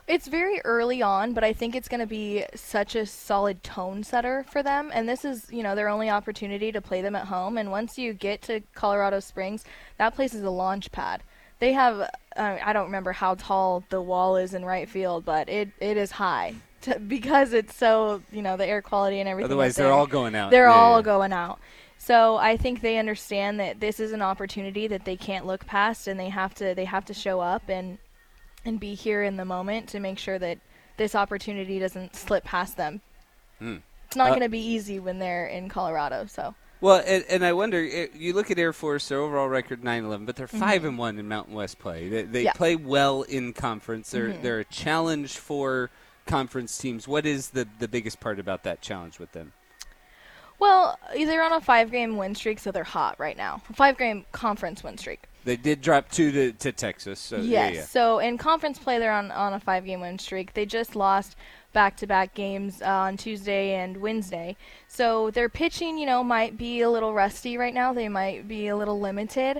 It's very early on, but I think it's going to be such a solid tone setter for them. And this is, their only opportunity to play them at home. And once you get to Colorado Springs, that place is a launch pad. They have, I don't remember how tall the wall is in right field, but it is high because it's so, the air quality and everything. Otherwise, they're all going out. They're all going out. So I think they understand that this is an opportunity that they can't look past, and they have to show up and be here in the moment to make sure that this opportunity doesn't slip past them. It's not going to be easy when they're in Colorado. So. Well, and I wonder, you look at Air Force, their overall record 9-11, but they're 5-1 in Mountain West play. They play well in conference. They're a challenge for conference teams. What is the biggest part about that challenge with them? Well, they're on a 5-game win streak, so they're hot right now. A 5-game conference win streak. They did drop 2 to Texas. So, yes. Yeah. So in conference play, they're on a 5-game win streak. They just lost back-to-back games on Tuesday and Wednesday. So their pitching, might be a little rusty right now. They might be a little limited.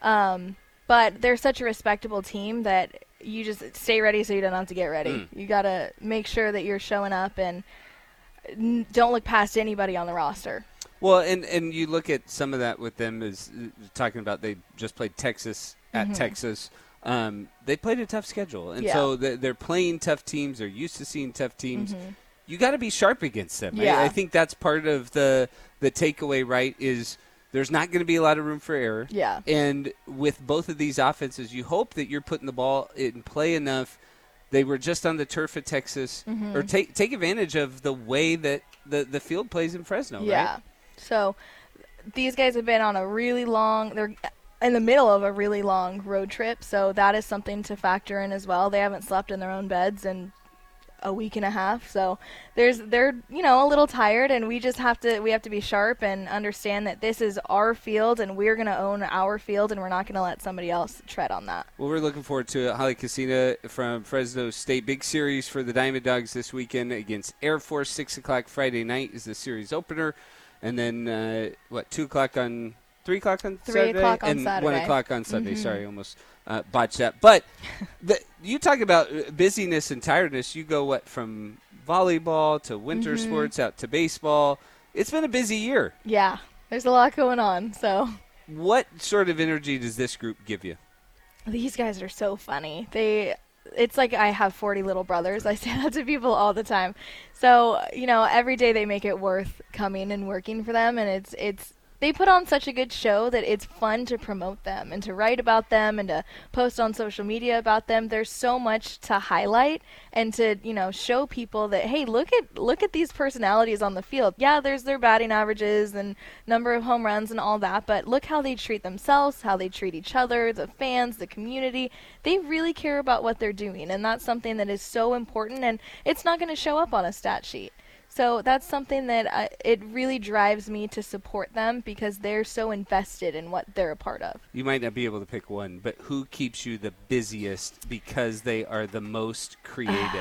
But they're such a respectable team that you just stay ready so you don't have to get ready. You got to make sure that you're showing up and don't look past anybody on the roster. Well, and you look at some of that with them is talking about they just played Texas at Texas. They played a tough schedule, and so they're playing tough teams. They're used to seeing tough teams. You got to be sharp against them. Yeah. I think that's part of the takeaway, right, is there's not going to be a lot of room for error. Yeah. And with both of these offenses, you hope that you're putting the ball in play enough. They were just on the turf at Texas, or take advantage of the way that the field plays in Fresno, yeah. right? So these guys have been on they're in the middle of a really long road trip, so that is something to factor in as well. They haven't slept in their own beds in a week and a half, so they're a little tired, and we have to be sharp and understand that this is our field and we're going to own our field, and we're not going to let somebody else tread on that. Well, we're looking forward to Holly Casina from Fresno State. Big series for the Diamond Dogs this weekend against Air Force. 6 o'clock Friday night is the series opener. And then, 2 o'clock on 3 o'clock on 3 Saturday? o'clock on and Saturday. 1 o'clock on Sunday. Sorry, almost botched that. But you talk about busyness and tiredness. You go, from volleyball to winter sports out to baseball. It's been a busy year. Yeah, there's a lot going on. So, what sort of energy does this group give you? These guys are so funny. It's like I have 40 little brothers. I say that to people all the time. So, every day they make it worth coming and working for them, and it's they put on such a good show that it's fun to promote them and to write about them and to post on social media about them. There's so much to highlight and to, show people that, hey, look at these personalities on the field. Yeah, there's their batting averages and number of home runs and all that, but look how they treat themselves, how they treat each other, the fans, the community. They really care about what they're doing, and that's something that is so important, and it's not going to show up on a stat sheet. So that's something that it really drives me to support them because they're so invested in what they're a part of. You might not be able to pick one, but who keeps you the busiest because they are the most creative?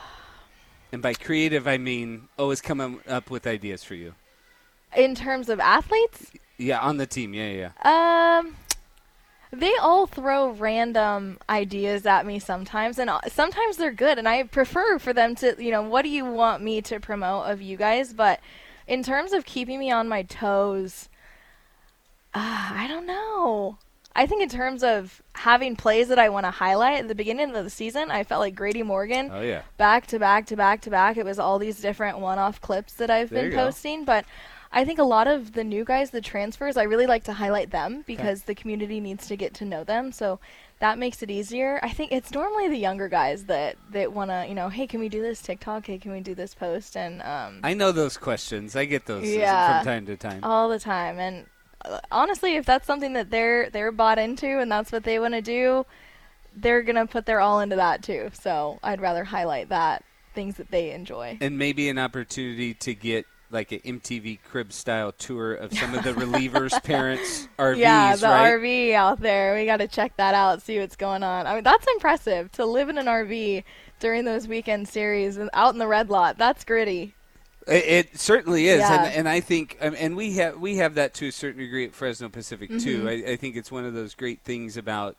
And by creative, I mean always coming up with ideas for you. In terms of athletes? Yeah, on the team. Yeah. They all throw random ideas at me sometimes, and sometimes they're good, and I prefer for them to, what do you want me to promote of you guys? But in terms of keeping me on my toes, I don't know. I think in terms of having plays that I want to highlight at the beginning of the season, I felt like Grady Morgan. Oh, yeah. Back to back to back to back. It was all these different one-off clips that I've been posting, but I think a lot of the new guys, the transfers, I really like to highlight them because the community needs to get to know them. So that makes it easier. I think it's normally the younger guys that want to, hey, can we do this TikTok? Hey, can we do this post? And I know those questions. I get those from time to time. All the time. And honestly, if that's something that they're bought into and that's what they want to do, they're going to put their all into that too. So I'd rather highlight that, things that they enjoy. And maybe an opportunity to get like an MTV Crib style tour of some of the relievers' parents' RVs, yeah, the right? RV out there. We got to check that out, see what's going on. I mean, that's impressive to live in an RV during those weekend series and out in the red lot. That's gritty. It certainly is, Yeah. and I think, and we have that to a certain degree at Fresno Pacific too. I think it's one of those great things about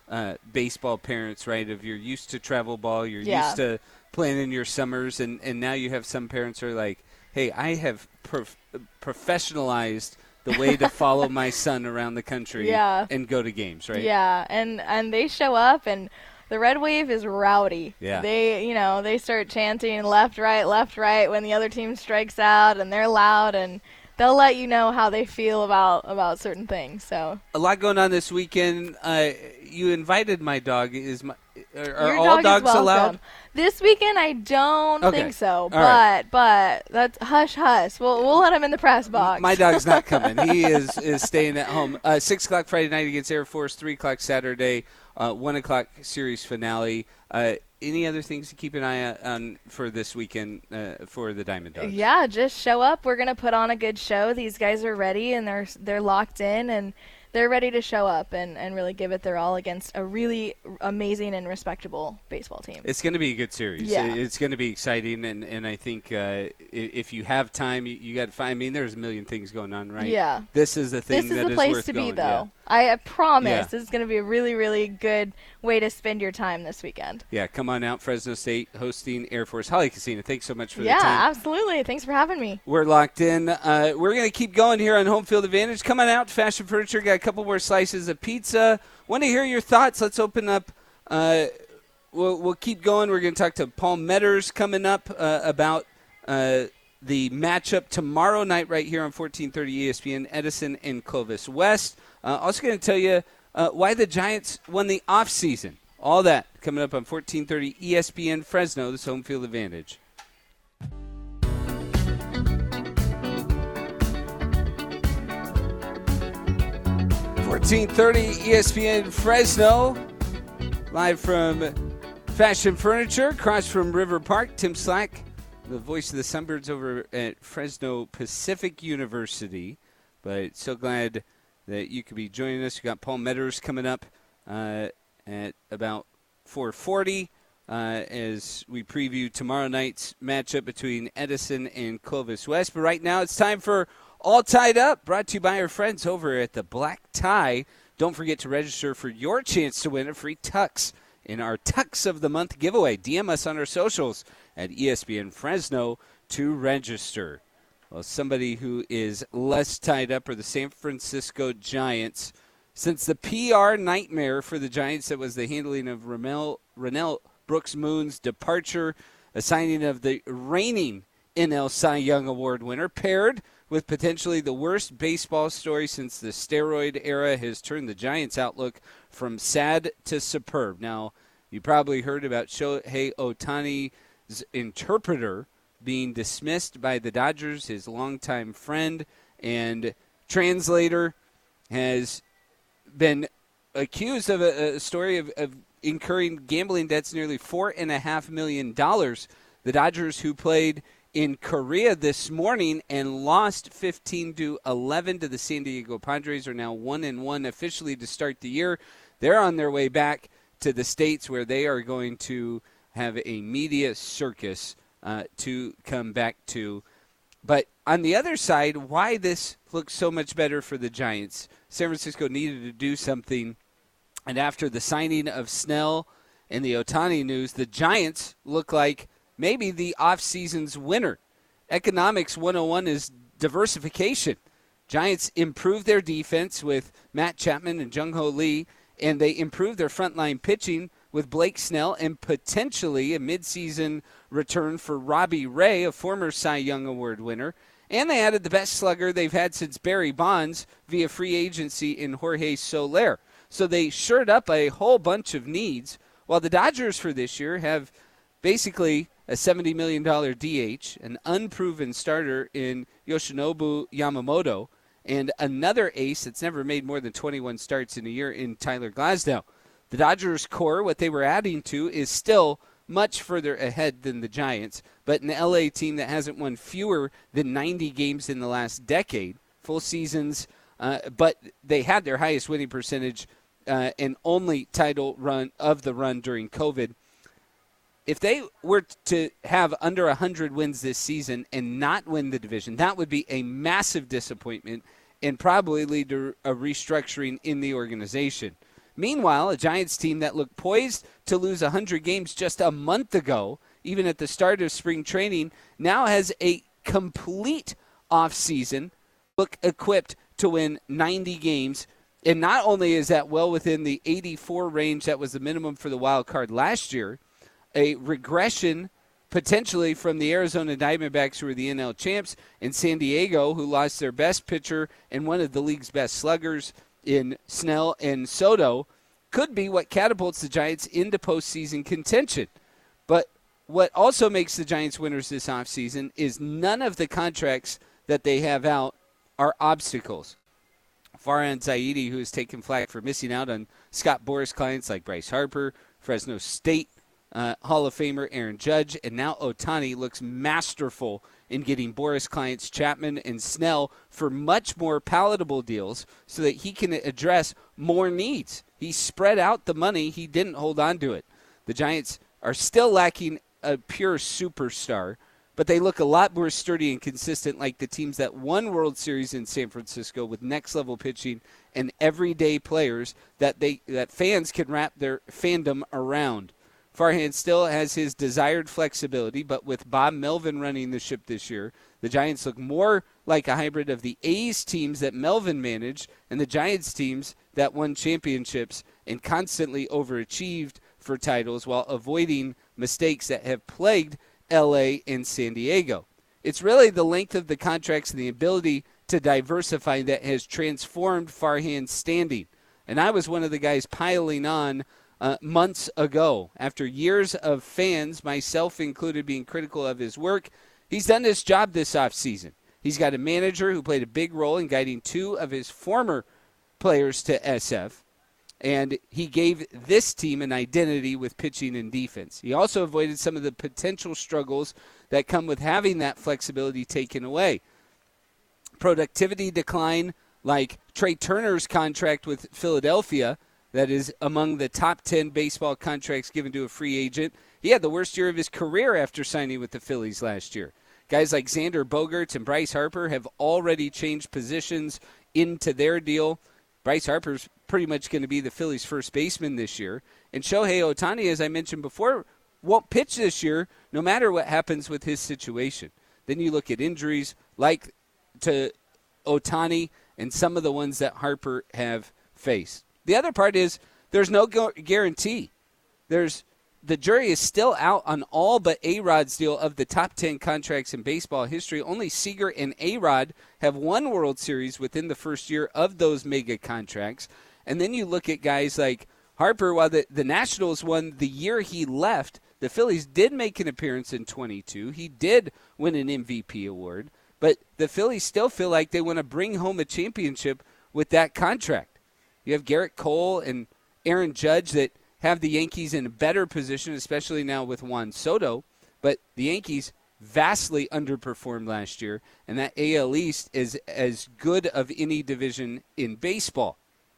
baseball parents, right? If you're used to travel ball, you're Yeah. used to planning your summers, and now you have some parents who are like, hey, I have professionalized the way to follow my son around the country Yeah. and go to games, right? Yeah, and they show up, and the Red Wave is rowdy. Yeah. They start chanting left, right when the other team strikes out, and they're loud, and they'll let you know how they feel about certain things. So A lot going on this weekend. You invited my dog. Are your all dog is dogs welcome. allowed? This weekend, I don't Okay. think so, All right. but that's hush. We'll let him in the press box. My dog's not coming. He is staying at home. 6 o'clock Friday night against Air Force, 3 o'clock Saturday, 1 o'clock series finale. Any other things to keep an eye on for this weekend for the Diamond Dogs? Yeah, just show up. We're gonna put on a good show. These guys are ready, and they're locked in, and they're ready to show up and really give it their all against a really amazing and respectable baseball team. It's going to be a good series. Yeah. It's going to be exciting, and I think if you have time, you got to find. I mean, there's a million things going on, right? Yeah. This is the thing This is that the place worth to be, going. though. I promise Yeah. this is going to be a really, really good way to spend your time this weekend. Yeah, come on out. Fresno State hosting Air Force. Holly Casino, thanks so much for the Yeah, time. absolutely. Thanks for having me. We're locked in. We're going to keep going here on Home Field Advantage. Come on out to Fashion Furniture. Got a couple more slices of pizza. Want to hear your thoughts. Let's open up. We'll keep going. We're going to talk to Paul Metters coming up about the matchup tomorrow night right here on 1430 ESPN, Edison and Clovis West. Also going to tell you why the Giants won the offseason. All that coming up on 1430 ESPN Fresno, this Home Field Advantage. 1430 ESPN Fresno, live from Fashion Furniture, across from River Park. Tim Slack, the voice of the Sunbirds over at Fresno Pacific University. But so glad that you could be joining us. We got Paul Metters coming up at about 4:40 as we preview tomorrow night's matchup between Edison and Clovis West. But right now it's time for All Tied Up, brought to you by our friends over at the Black Tie. Don't forget to register for your chance to win a free tux in our Tux of the Month giveaway. DM us on our socials at ESPN Fresno to register. Well, somebody who is less tied up are the San Francisco Giants. Since the PR nightmare for the Giants that was the handling of Rennell Brooks Moon's departure, a signing of the reigning NL Cy Young Award winner, paired with potentially the worst baseball story since the steroid era, has turned the Giants' outlook from sad to superb. Now, you probably heard about Shohei Ohtani's interpreter being dismissed by the Dodgers. His longtime friend and translator has been accused of a story of incurring gambling debts nearly $4.5 million. The Dodgers, who played in Korea this morning and lost 15-11 to the San Diego Padres, are now 1-1 officially to start the year. They're on their way back to the States, where they are going to have a media circus to come back to. But on the other side, why this looks so much better for the Giants? San Francisco needed to do something, and after the signing of Snell and the Ohtani news, the Giants look like maybe the offseason's winner. Economics 101 is diversification. Giants improved their defense with Matt Chapman and Jung-Ho Lee, and they improved their frontline pitching with Blake Snell and potentially a midseason return for Robbie Ray, a former Cy Young Award winner. And they added the best slugger they've had since Barry Bonds via free agency in Jorge Soler. So they shored up a whole bunch of needs, while the Dodgers for this year have basically a $70 million DH, an unproven starter in Yoshinobu Yamamoto, and another ace that's never made more than 21 starts in a year in Tyler Glasnow. The Dodgers' core, what they were adding to, is still much further ahead than the Giants, but an LA team that hasn't won fewer than 90 games in the last decade, full seasons, but they had their highest winning percentage and only title run of the run during COVID. If they were to have under 100 wins this season and not win the division, that would be a massive disappointment and probably lead to a restructuring in the organization. Meanwhile, a Giants team that looked poised to lose 100 games just a month ago, even at the start of spring training, now has a complete offseason, look equipped to win 90 games. And not only is that well within the 84 range that was the minimum for the wild card last year, a regression potentially from the Arizona Diamondbacks, who are the NL champs, and San Diego, who lost their best pitcher and one of the league's best sluggers in Snell and Soto, could be what catapults the Giants into postseason contention. But what also makes the Giants winners this offseason is none of the contracts that they have out are obstacles. Farhan Zaidi, who has taken flack for missing out on Scott Boras clients like Bryce Harper, Fresno State Hall of Famer Aaron Judge, and now Ohtani, looks masterful in getting Boras clients Chapman and Snell for much more palatable deals so that he can address more needs. He spread out the money. He didn't hold on to it. The Giants are still lacking a pure superstar, but they look a lot more sturdy and consistent like the teams that won World Series in San Francisco with next-level pitching and everyday players that fans can wrap their fandom around. Farhan still has his desired flexibility, but with Bob Melvin running the ship this year, the Giants look more like a hybrid of the A's teams that Melvin managed and the Giants teams that won championships and constantly overachieved for titles while avoiding mistakes that have plagued L.A. and San Diego. It's really the length of the contracts and the ability to diversify that has transformed Farhan's standing. And I was one of the guys piling on months ago. After years of fans, myself included, being critical of his work, he's done his job this offseason. He's got a manager who played a big role in guiding two of his former players to SF, and he gave this team an identity with pitching and defense. He also avoided some of the potential struggles that come with having that flexibility taken away. Productivity decline, like Trey Turner's contract with Philadelphia, that is among the top 10 baseball contracts given to a free agent. He had the worst year of his career after signing with the Phillies last year. Guys like Xander Bogaerts and Bryce Harper have already changed positions into their deal. Bryce Harper's pretty much going to be the Phillies' first baseman this year. And Shohei Ohtani, as I mentioned before, won't pitch this year no matter what happens with his situation. Then you look at injuries like to Ohtani and some of the ones that Harper have faced. The other part is there's no guarantee. The jury is still out on all but A-Rod's deal of the top 10 contracts in baseball history. Only Seager and A-Rod have won World Series within the first year of those mega contracts. And then you look at guys like Harper. While the Nationals won the year he left, the Phillies did make an appearance in 22. He did win an MVP award. But the Phillies still feel like they want to bring home a championship with that contract. You have Garrett Cole and Aaron Judge that have the Yankees in a better position, especially now with Juan Soto. But the Yankees vastly underperformed last year, and that AL East is as good of any division in baseball.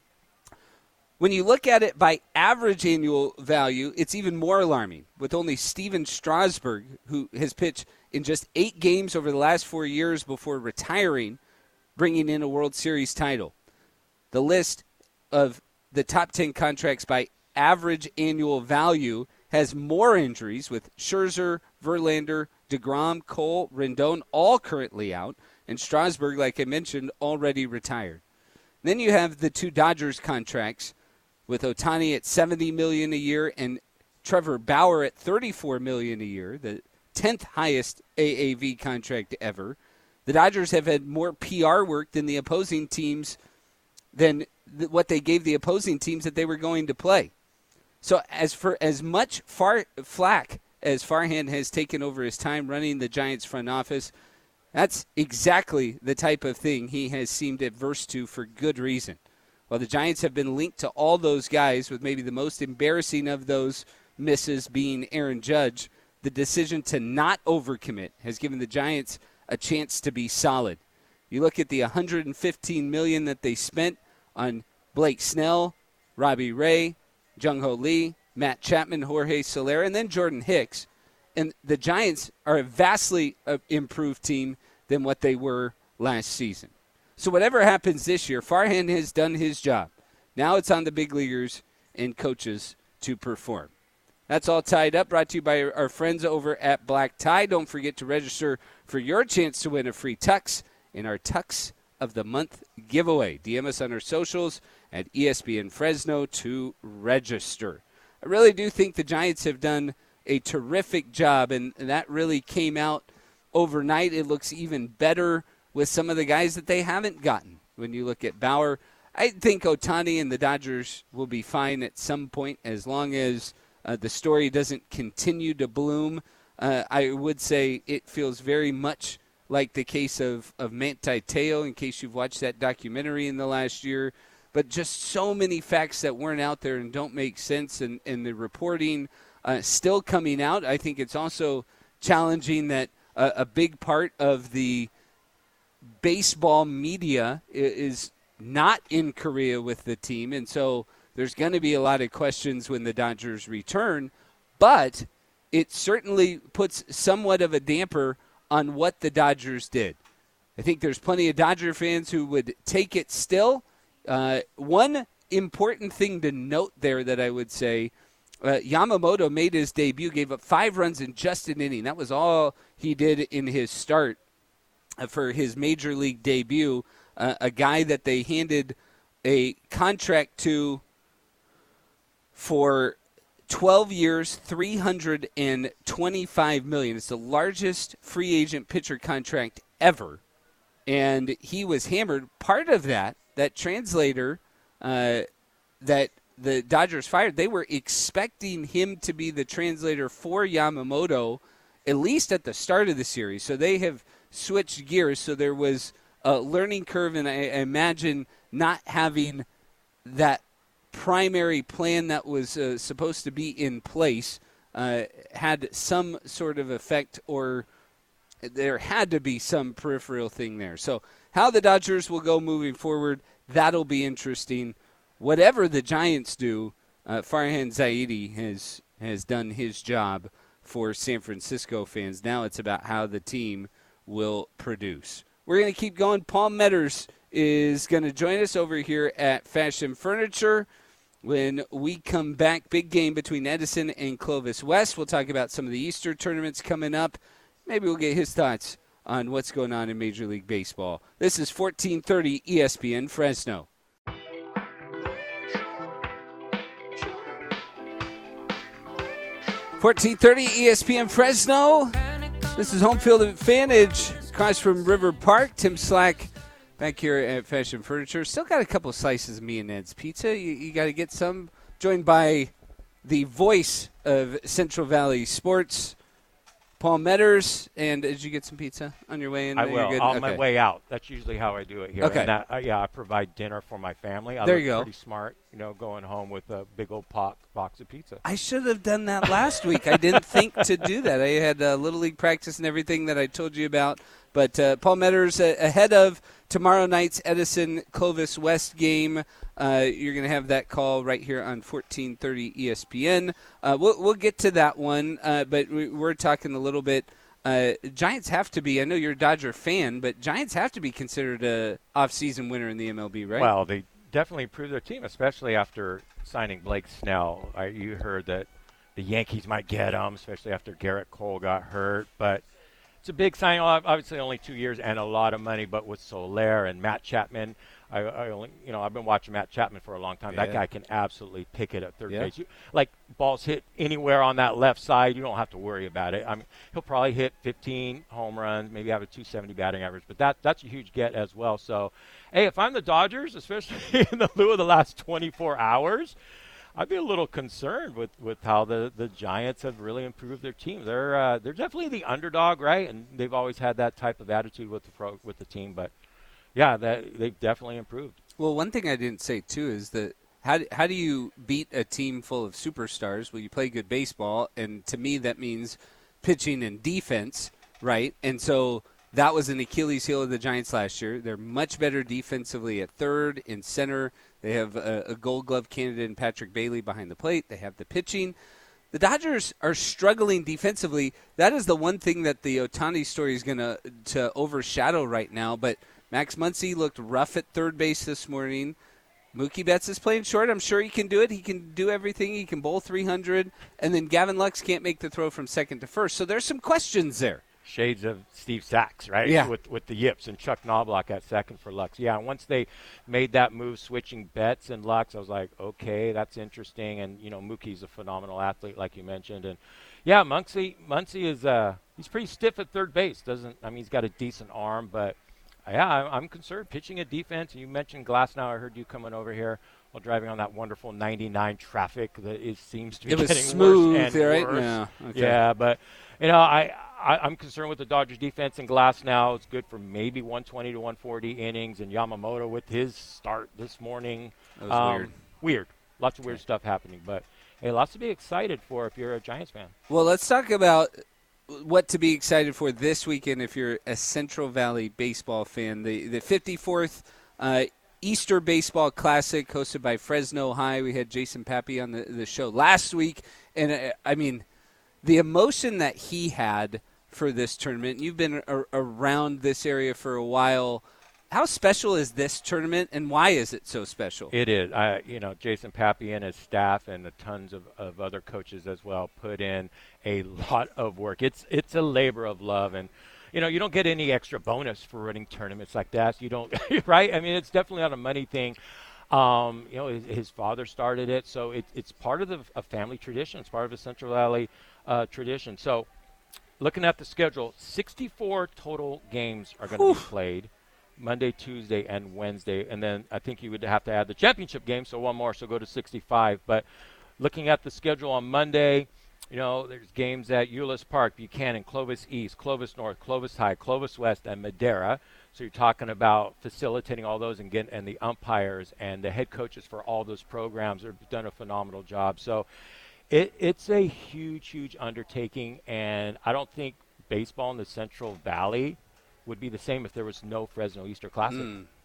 When you look at it by average annual value, it's even more alarming, with only Steven Strasburg, who has pitched in just 8 games over the last 4 years before retiring, bringing in a World Series title. The list of the top 10 contracts by average annual value has more injuries, with Scherzer, Verlander, DeGrom, Cole, Rendon all currently out, and Strasburg, like I mentioned, already retired. Then you have the 2 Dodgers contracts, with Ohtani at $70 million a year and Trevor Bauer at $34 million a year, the 10th highest AAV contract ever. The Dodgers have had more PR work than the opposing teams than what they gave the opposing teams that they were going to play. So as much flack as Farhan has taken over his time running the Giants front office, that's exactly the type of thing he has seemed adverse to for good reason. While the Giants have been linked to all those guys, with maybe the most embarrassing of those misses being Aaron Judge, the decision to not overcommit has given the Giants a chance to be solid. You look at the $115 million that they spent on Blake Snell, Robbie Ray, Jung-Ho Lee, Matt Chapman, Jorge Soler, and then Jordan Hicks. And the Giants are a vastly improved team than what they were last season. So whatever happens this year, Farhan has done his job. Now it's on the big leaguers. and coaches to perform. That's all tied up, brought to you by our friends over at Black Tie. Don't forget to register for your chance to win a free tux in our Tux of the Month giveaway. DM us on our socials at ESPN Fresno to register. I really do think the Giants have done a terrific job, and that really came out overnight. It looks even better with some of the guys that they haven't gotten. When you look at Bauer, I think Ohtani and the Dodgers will be fine at some point as long as the story doesn't continue to bloom. I would say it feels very much like the case of Manti Te'o, in case you've watched that documentary in the last year. But just so many facts that weren't out there and don't make sense, and the reporting still coming out. I think it's also challenging that a big part of the baseball media is not in Korea with the team, and so there's going to be a lot of questions when the Dodgers return, but it certainly puts somewhat of a damper on what the Dodgers did. I think there's plenty of Dodger fans who would take it still. One important thing to note there that I would say, Yamamoto made his debut, gave up 5 runs in just an inning. That was all he did in his start for his major league debut, a guy that they handed a contract to for 12 years, $325 million. It's the largest free agent pitcher contract ever, and he was hammered. Part of that translator that the Dodgers fired, they were expecting him to be the translator for Yamamoto, at least at the start of the series. So they have switched gears. So there was a learning curve, and I imagine not having that primary plan that was supposed to be in place had some sort of effect, or there had to be some peripheral thing there. So how the Dodgers will go moving forward, that'll be interesting. Whatever the Giants do, Farhan Zaidi has done his job for San Francisco fans. Now it's about how the team will produce. We're going to keep going. Paul Metters is going to join us over here at Fashion Furniture. When we come back, big game between Edison and Clovis West. We'll talk about some of the Easter tournaments coming up. Maybe we'll get his thoughts on what's going on in Major League Baseball. This is 1430 ESPN Fresno. 1430 ESPN Fresno. This is Home Field Advantage across from River Park. Tim Slack back here at Fashion Furniture. Still got a couple slices of me and Ed's pizza. You got to get some. Joined by the voice of Central Valley Sports, Paul Metters. And did you get some pizza on your way in? I will. On my way out. That's usually how I do it here. Okay. And I provide dinner for my family. There you go. Pretty smart, going home with a big old box of pizza. I should have done that last week. I didn't think to do that. I had Little League practice and everything that I told you about. But Paul Metters, ahead of tomorrow night's Edison Clovis West game, you're going to have that call right here on 1430 ESPN. We'll get to that one, but we're talking a little bit. Giants have to be, I know you're a Dodger fan, but Giants have to be considered a off-season winner in the MLB, right? Well, they definitely improved their team, especially after signing Blake Snell. You heard that the Yankees might get him, especially after Garrett Cole got hurt, but it's a big signing. Obviously, only 2 years and a lot of money. But with Soler and Matt Chapman, I've been watching Matt Chapman for a long time. Yeah. That guy can absolutely pick it at third Yeah. base. Balls hit anywhere on that left side, you don't have to worry about it. I mean, he'll probably hit 15 home runs, maybe have a 270 batting average. But that's a huge get as well. So, hey, if I'm the Dodgers, especially in the lieu of the last 24 hours. I'd be a little concerned with how the Giants have really improved their team. They're definitely the underdog, right? And they've always had that type of attitude with the team. But yeah, they've definitely improved. Well, one thing I didn't say too is that how do you beat a team full of superstars? Well, you play good baseball, and to me that means pitching and defense, right? And so that was an Achilles heel of the Giants last year. They're much better defensively at third and center. They have a Gold Glove candidate in Patrick Bailey behind the plate. They have the pitching. The Dodgers are struggling defensively. That is the one thing that the Ohtani story is going to overshadow right now. But Max Muncy looked rough at third base this morning. Mookie Betts is playing short. I'm sure he can do it. He can do everything. He can bowl 300. And then Gavin Lux can't make the throw from second to first. So there's some questions there. Shades of Steve Sachs, right? Yeah. With the yips and Chuck Knobloch at second for Lux. Yeah, and once they made that move, switching Betts and Lux, I was like, okay, that's interesting. And, Mookie's a phenomenal athlete, like you mentioned. And, yeah, Muncy is he's pretty stiff at third base. He's got a decent arm, but yeah, I'm concerned pitching a defense. You mentioned Glasnow. I heard you coming over here while driving on that wonderful 99 traffic that seems to be getting smooth worse and right worse. now. Okay. Yeah, but I'm concerned with the Dodgers defense, and Glasnow is good for maybe 120 to 140 innings, and Yamamoto with his start this morning. That was weird. Lots of weird stuff happening, but hey, lots to be excited for if you're a Giants fan. Well, let's talk about what to be excited for this weekend if you're a Central Valley baseball fan. The 54th Easter Baseball Classic hosted by Fresno High. We had Jason Pappy on the show last week. And, the emotion that he had for this tournament, you've been around this area for a while. How special is this tournament, and why is it so special? It is. Jason Pappy and his staff and the tons of other coaches as well put in a lot of work. It's a labor of love, and you don't get any extra bonus for running tournaments like that. You don't, right? It's definitely not a money thing. His father started it, so it's part of a family tradition. It's part of a Central Valley tradition. So, looking at the schedule, 64 total games are going to be played. Monday, Tuesday, and Wednesday. And then I think you would have to add the championship game, so one more, so go to 65. But looking at the schedule on Monday, there's games at Euless Park, Buchanan, Clovis East, Clovis North, Clovis High, Clovis West, and Madera. So you're talking about facilitating all those and the umpires and the head coaches for all those programs have done a phenomenal job. So it's a huge, huge undertaking, and I don't think baseball in the Central Valley would be the same if there was no Fresno Easter Classic.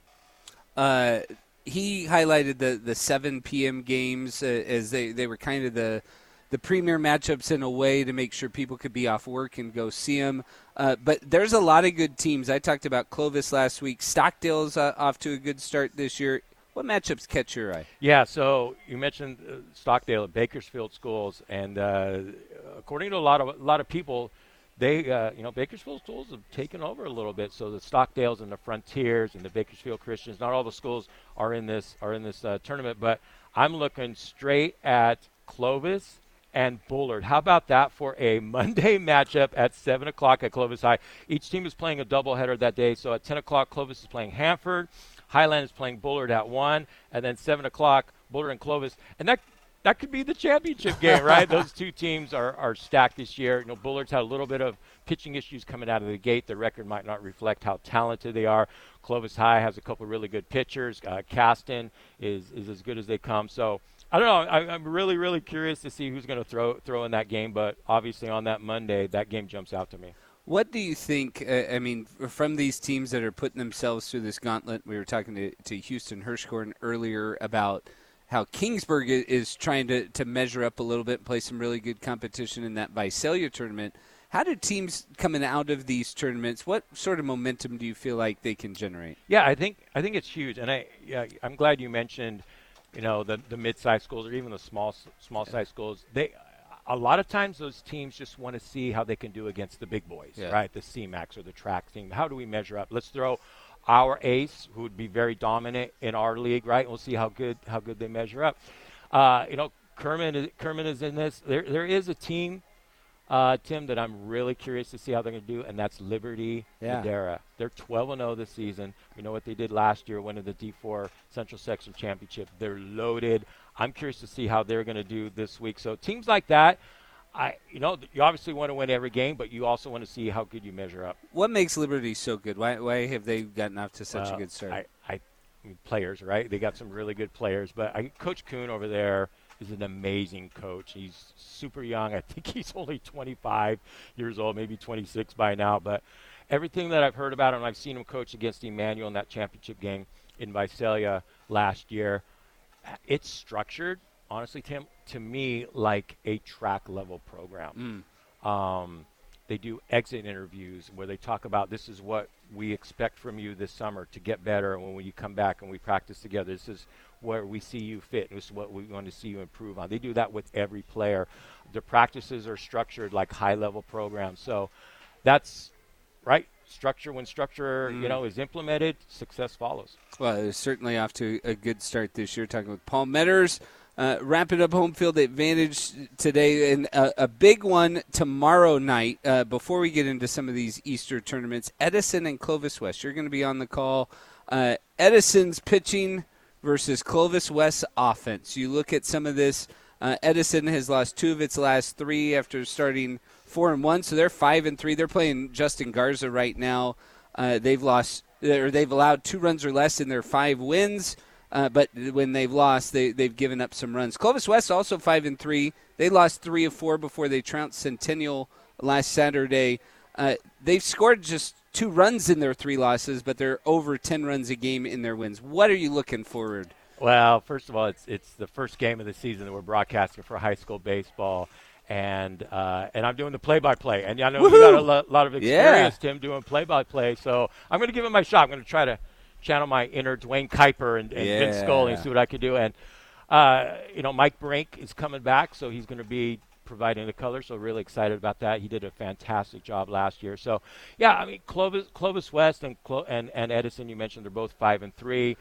He highlighted the 7 p.m. games as they were kind of the premier matchups in a way to make sure people could be off work and go see them. But there's a lot of good teams. I talked about Clovis last week. Stockdale's off to a good start this year. What matchups catch your eye? Yeah, so you mentioned Stockdale at Bakersfield Schools, and according to a lot of people, they, Bakersfield schools have taken over a little bit. So the Stockdales and the Frontiers and the Bakersfield Christians, not all the schools are in this tournament, but I'm looking straight at Clovis and Bullard. How about that for a Monday matchup at 7 o'clock at Clovis High? Each team is playing a doubleheader that day. So at 10 o'clock, Clovis is playing Hanford. Highland is playing Bullard at 1. And then 7 o'clock, Bullard and Clovis. And that could be the championship game, right? Those two teams are stacked this year. Bullard's had a little bit of pitching issues coming out of the gate. Their record might not reflect how talented they are. Clovis High has a couple of really good pitchers. Caston is as good as they come. So I don't know. I'm really, really curious to see who's going to throw in that game. But obviously on that Monday, that game jumps out to me. What do you think, from these teams that are putting themselves through this gauntlet? We were talking to Houston Hirschhorn earlier about how Kingsburg is trying to measure up a little bit and play some really good competition in that Visalia tournament. How do teams coming out of these tournaments, what sort of momentum do you feel like they can generate? Yeah, I think it's huge. And I'm glad you mentioned, the mid-sized schools or even the small-sized schools. A lot of times those teams just want to see how they can do against the big boys, right? The CMAX or the track team. How do we measure up? Let's throw our ace, who would be very dominant in our league, right? We'll see how good they measure up. Kerman is in this. There is a team, Tim, that I'm really curious to see how they're going to do, and that's Liberty Madera. They're 12-0 this season. We know what they did last year, winning the D4 Central Section Championship. They're loaded. I'm curious to see how they're going to do this week. So teams like that, you obviously want to win every game, but you also want to see how good you measure up. What makes Liberty so good? Why have they gotten off to such a good start? Players, right? They got some really good players, but Coach Kuhn over there is an amazing coach. He's super young. I think he's only 25 years old, maybe 26 by now. But everything that I've heard about him, I've seen him coach against Emmanuel in that championship game in Visalia last year. It's structured, honestly, Tim, to me like a track level program. They do exit interviews where they talk about this is what we expect from you this summer to get better. And when you come back and we practice together, this is where we see you fit. This is what we want to see you improve on. They do that with every player. Their practices are structured like high-level programs. So that's right. Structure, when structure, is implemented, success follows. Well, they're certainly off to a good start this year. Talking with Paul Metters. Wrapping up home field advantage today, and a big one tomorrow night. Before we get into some of these Easter tournaments, Edison and Clovis West. You're going to be on the call. Edison's pitching versus Clovis West's offense. You look at some of this. Edison has lost 2 of its last 3 after starting 4-1, so they're 5-3. They're playing Justin Garza right now. They've allowed 2 runs or less in their 5 wins. But when they've lost, they've given up some runs. Clovis West also 5-3. They lost 3 of 4 before they trounced Centennial last Saturday. They've scored just 2 runs in their 3 losses, but they're over 10 runs a game in their wins. What are you looking forward? Well, first of all, it's the first game of the season that we're broadcasting for high school baseball. And I'm doing the play-by-play. And I know you got a lot of experience, Tim, doing play-by-play. So I'm going to give it my shot. I'm going to try to channel my inner Dwayne Kuiper and Vince Scully and see what I can do. And, Mike Brink is coming back, so he's going to be providing the color. So really excited about that. He did a fantastic job last year. So, Clovis West and Edison, you mentioned, they're both 5-3.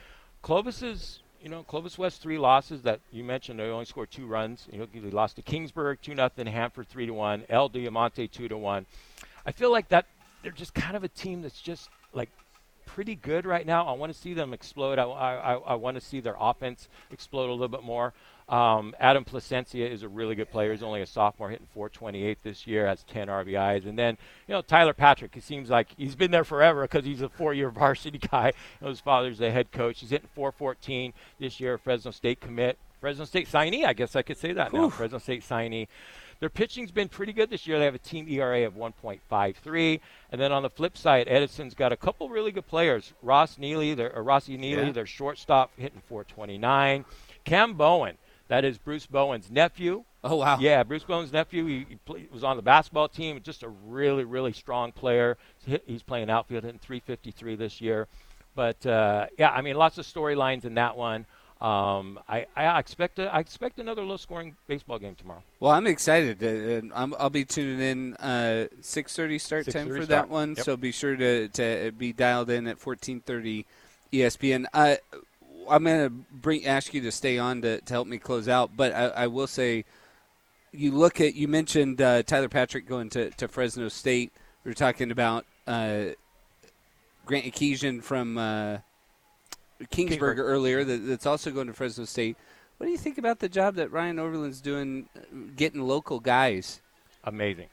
Clovis West 3 losses that you mentioned. They only scored 2 runs. They lost to Kingsburg 2-0, Hanford 3-1, El Diamante 2-1. I feel like that they're just kind of a team that's just like pretty good right now. I want to see them explode. I want to see their offense explode a little bit more. Adam Placencia is a really good player. He's only a sophomore, hitting .428 this year, has 10 RBIs. And then, Tyler Patrick, it seems like he's been there forever because he's a 4-year varsity guy. His father's the head coach. He's hitting .414 this year, Fresno State commit. Fresno State signee, I guess I could say that now. Fresno State signee. Their pitching's been pretty good this year. They have a team ERA of 1.53. And then on the flip side, Edison's got a couple really good players. Rossi Neely, their shortstop, hitting .429. Cam Bowen, that is Bruce Bowen's nephew. Oh, wow. Yeah, Bruce Bowen's nephew. He was on the basketball team. Just a really, really strong player. He's playing outfield, hitting .353 this year. But, lots of storylines in that one. I expect another low-scoring baseball game tomorrow. Well, I'm excited. I'll be tuning in 6:30 start time for that one. Yep. So be sure to be dialed in at 14:30 ESPN. I'm going to ask you to stay on to help me close out. But I will say, you mentioned Tyler Patrick going to Fresno State. We were talking about Grant Ekeesian from Kingsburg earlier that's also going to Fresno State. What do you think about the job that Ryan Overland's doing getting local guys? Amazing.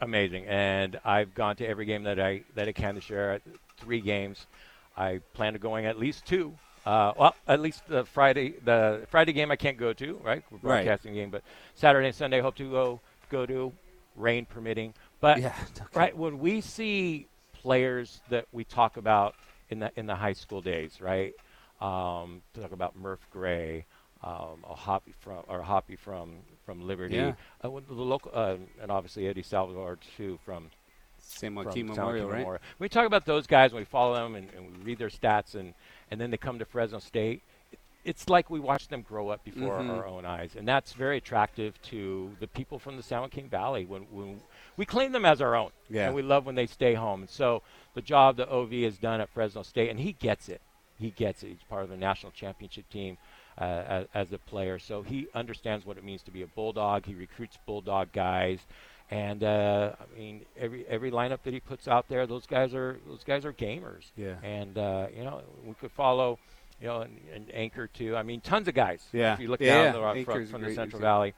And I've gone to every game that I can this year, 3 games. I plan to going at least 2. At least the Friday game I can't go to, right? We're broadcasting game, but Saturday and Sunday I hope to go to, rain permitting. But right, when we see players that we talk about in the high school days, right? Talk about Murph Gray, Hoppy from Liberty, the local, and obviously Eddie Salvador too from San Joaquin Memorial, right? When we talk about those guys, when we follow them and we read their stats, and then they come to Fresno State, it's like we watch them grow up before our own eyes, and that's very attractive to the people from the San Joaquin Valley when we claim them as our own, and we love when they stay home. And so the job that OV has done at Fresno State, and he gets it. He's part of the national championship team as a player, so he understands what it means to be a Bulldog. He recruits Bulldog guys, and every lineup that he puts out there, those guys are gamers. Yeah. And we could follow, and Anchor too. I mean, tons of guys. Yeah. If you look down from the Central Valley,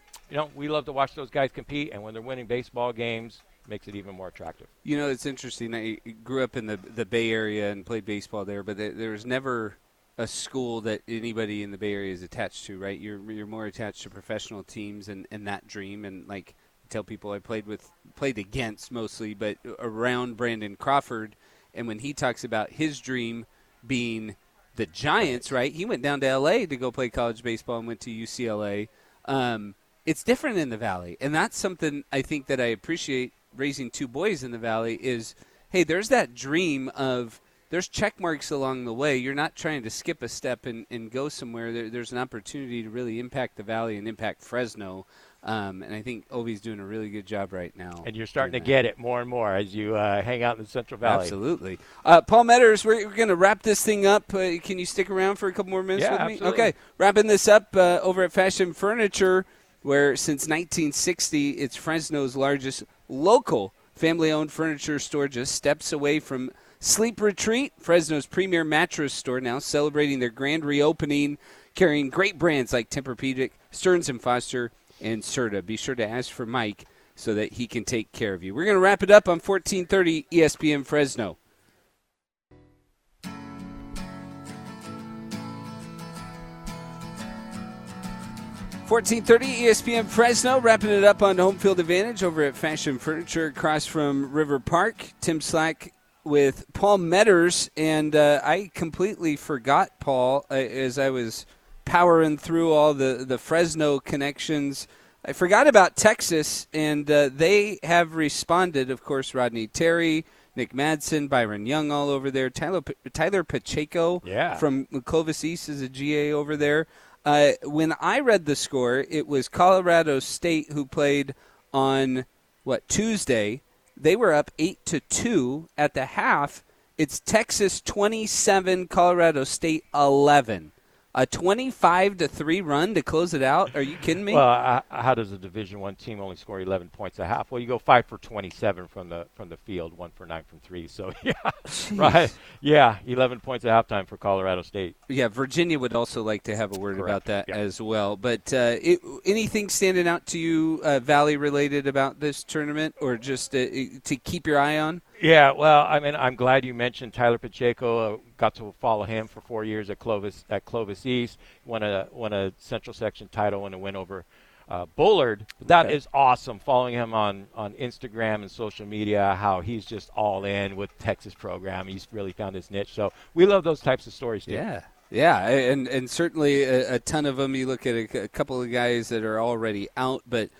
we love to watch those guys compete, and when they're winning baseball games, makes it even more attractive. It's interesting. I grew up in the Bay Area and played baseball there, but there was never a school that anybody in the Bay Area is attached to, right? You're more attached to professional teams and that dream. And like I tell people, I played against mostly, but around Brandon Crawford. And when he talks about his dream being the Giants, right? He went down to L.A. to go play college baseball and went to UCLA. It's different in the Valley, and that's something I think that I appreciate raising 2 boys in the Valley is, hey, there's that dream of there's check marks along the way. You're not trying to skip a step and go somewhere. There's an opportunity to really impact the Valley and impact Fresno. And I think Ovi's doing a really good job right now. And you're starting to get it more and more as you hang out in the Central Valley. Absolutely. Paul Metters, we're going to wrap this thing up. Can you stick around for a couple more minutes with me? Absolutely. Okay. Wrapping this up over at Fashion Furniture, where since 1960, it's Fresno's largest local family-owned furniture store, just steps away from Sleep Retreat, Fresno's premier mattress store, now celebrating their grand reopening, carrying great brands like Tempur-Pedic, Stearns & Foster, and Serta. Be sure to ask for Mike so that he can take care of you. We're going to wrap it up on 1430 ESPN Fresno. ESPN Fresno, wrapping it up on Home Field Advantage over at Fashion Furniture across from River Park. Tim Slack with Paul Metters, and I completely forgot, Paul, as I was powering through all the Fresno connections. I forgot about Texas, and they have responded. Of course, Rodney Terry, Nick Madsen, Byron Young all over there. Tyler Pacheco from Clovis East is a GA over there. When I read the score, it was Colorado State who played on, Tuesday. They were up 8-2 at the half. It's Texas 27, Colorado State 11. A 25-3 run to close it out? Are you kidding me? Well, how does a Division I team only score 11 points a half? Well, you go 5 for 27 from the field, 1 for 9 from 3. So right, 11 points at halftime for Colorado State. Yeah, Virginia would also like to have a word about that as well. But anything standing out to you, Valley related about this tournament, or just to keep your eye on? Yeah, well, I mean, I'm glad you mentioned Tyler Pacheco. Got to follow him for 4 years at Clovis East. Won a Central Section title and a win over Bullard. That is awesome. Following him on Instagram and social media, how he's just all in with Texas program. He's really found his niche. So we love those types of stories too. Yeah, and certainly a ton of them. You look at a couple of guys that are already out, but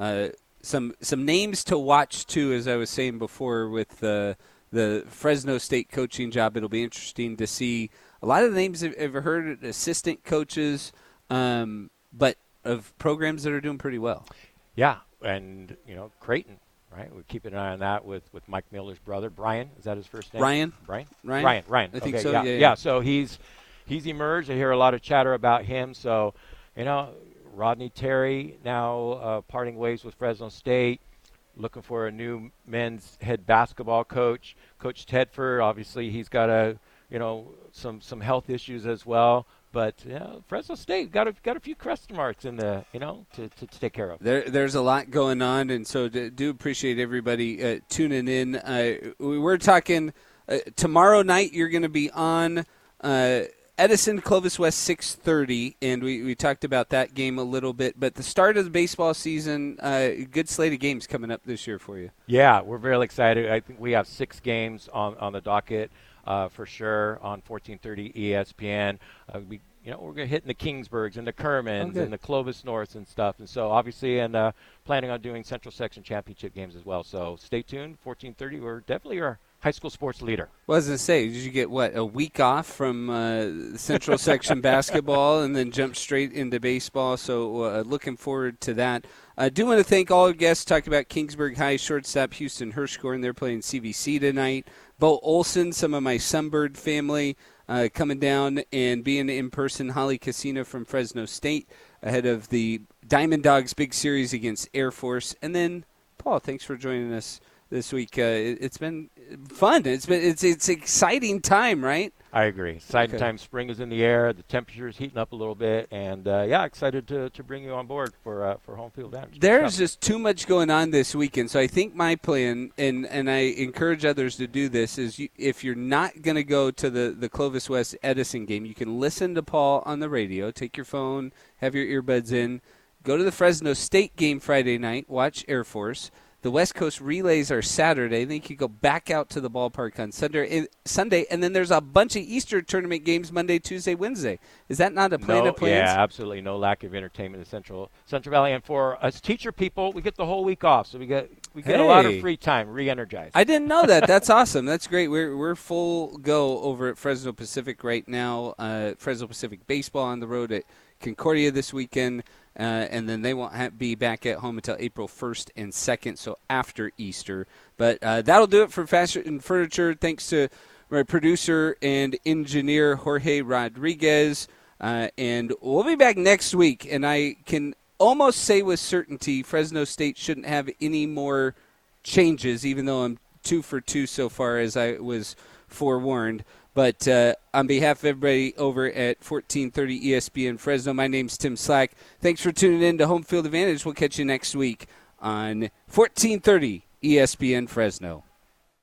some names to watch too, as I was saying before, with the Fresno State coaching job. It'll be interesting to see a lot of the names I've heard, assistant coaches, but of programs that are doing pretty well. Yeah, and Creighton, right? We're keeping an eye on that with Mike Miller's brother, Brian. Is that his first name? Ryan. I think so. Yeah. So he's emerged. I hear a lot of chatter about him. So, Rodney Terry now parting ways with Fresno State, looking for a new men's head basketball coach. Coach Tedford, obviously, he's got some health issues as well. But Fresno State got a few question marks in the to take care of. There's a lot going on, and so do appreciate everybody tuning in. We're talking tomorrow night. You're going to be on. Edison, Clovis West, 6:30, and we talked about that game a little bit. But the start of the baseball season, good slate of games coming up this year for you. Yeah, we're very excited. I think we have 6 games on the docket for sure on 1430 ESPN. We're going to hit in the Kingsburgs and the Kermans and the Clovis Norths and stuff. And so obviously, and planning on doing Central Section Championship games as well. So stay tuned, 1430. We're definitely your high school sports leader. Well, I was going to say, did you get, a week off from Central Section basketball and then jump straight into baseball? So looking forward to that. I do want to thank all our guests. Talked about Kingsburg High shortstop Houston Hirschgorn. They're playing CVC tonight. Bo Olson, some of my Sunbird family coming down and being in person. Holly Casino from Fresno State ahead of the Diamond Dogs big series against Air Force. And then, Paul, thanks for joining us this week. It's been fun. It's exciting time, right? I agree. Exciting time. Spring is in the air. The temperature is heating up a little bit, and excited to bring you on board for home field advantage. There's just too much going on this weekend, so I think my plan, and I encourage others to do this, is if you're not going to go to the Clovis West Edison game, you can listen to Paul on the radio. Take your phone, have your earbuds in, go to the Fresno State game Friday night, watch Air Force. The West Coast relays are Saturday. Then you can go back out to the ballpark on Sunday, and then there's a bunch of Easter tournament games Monday, Tuesday, Wednesday. Is that not a plan of plans? Yeah, absolutely. No lack of entertainment in Central Valley. And for us teacher people, we get the whole week off. So we get We get a lot of Hey. free time, re-energized. I didn't know that. That's awesome. That's great. We're full go over at Fresno Pacific right now. Fresno Pacific baseball on the road at Concordia this weekend, and then they won't be back at home until April 1st and 2nd, so after Easter. But that'll do it for Fashion Furniture. Thanks to my producer and engineer, Jorge Rodriguez. And we'll be back next week, and I can almost say with certainty Fresno State shouldn't have any more changes, even though I'm 2 for 2 so far, as I was forewarned. But on behalf of everybody over at 1430 ESPN Fresno, my name's Tim Slack. Thanks for tuning in to Home Field Advantage. We'll catch you next week on 1430 ESPN Fresno.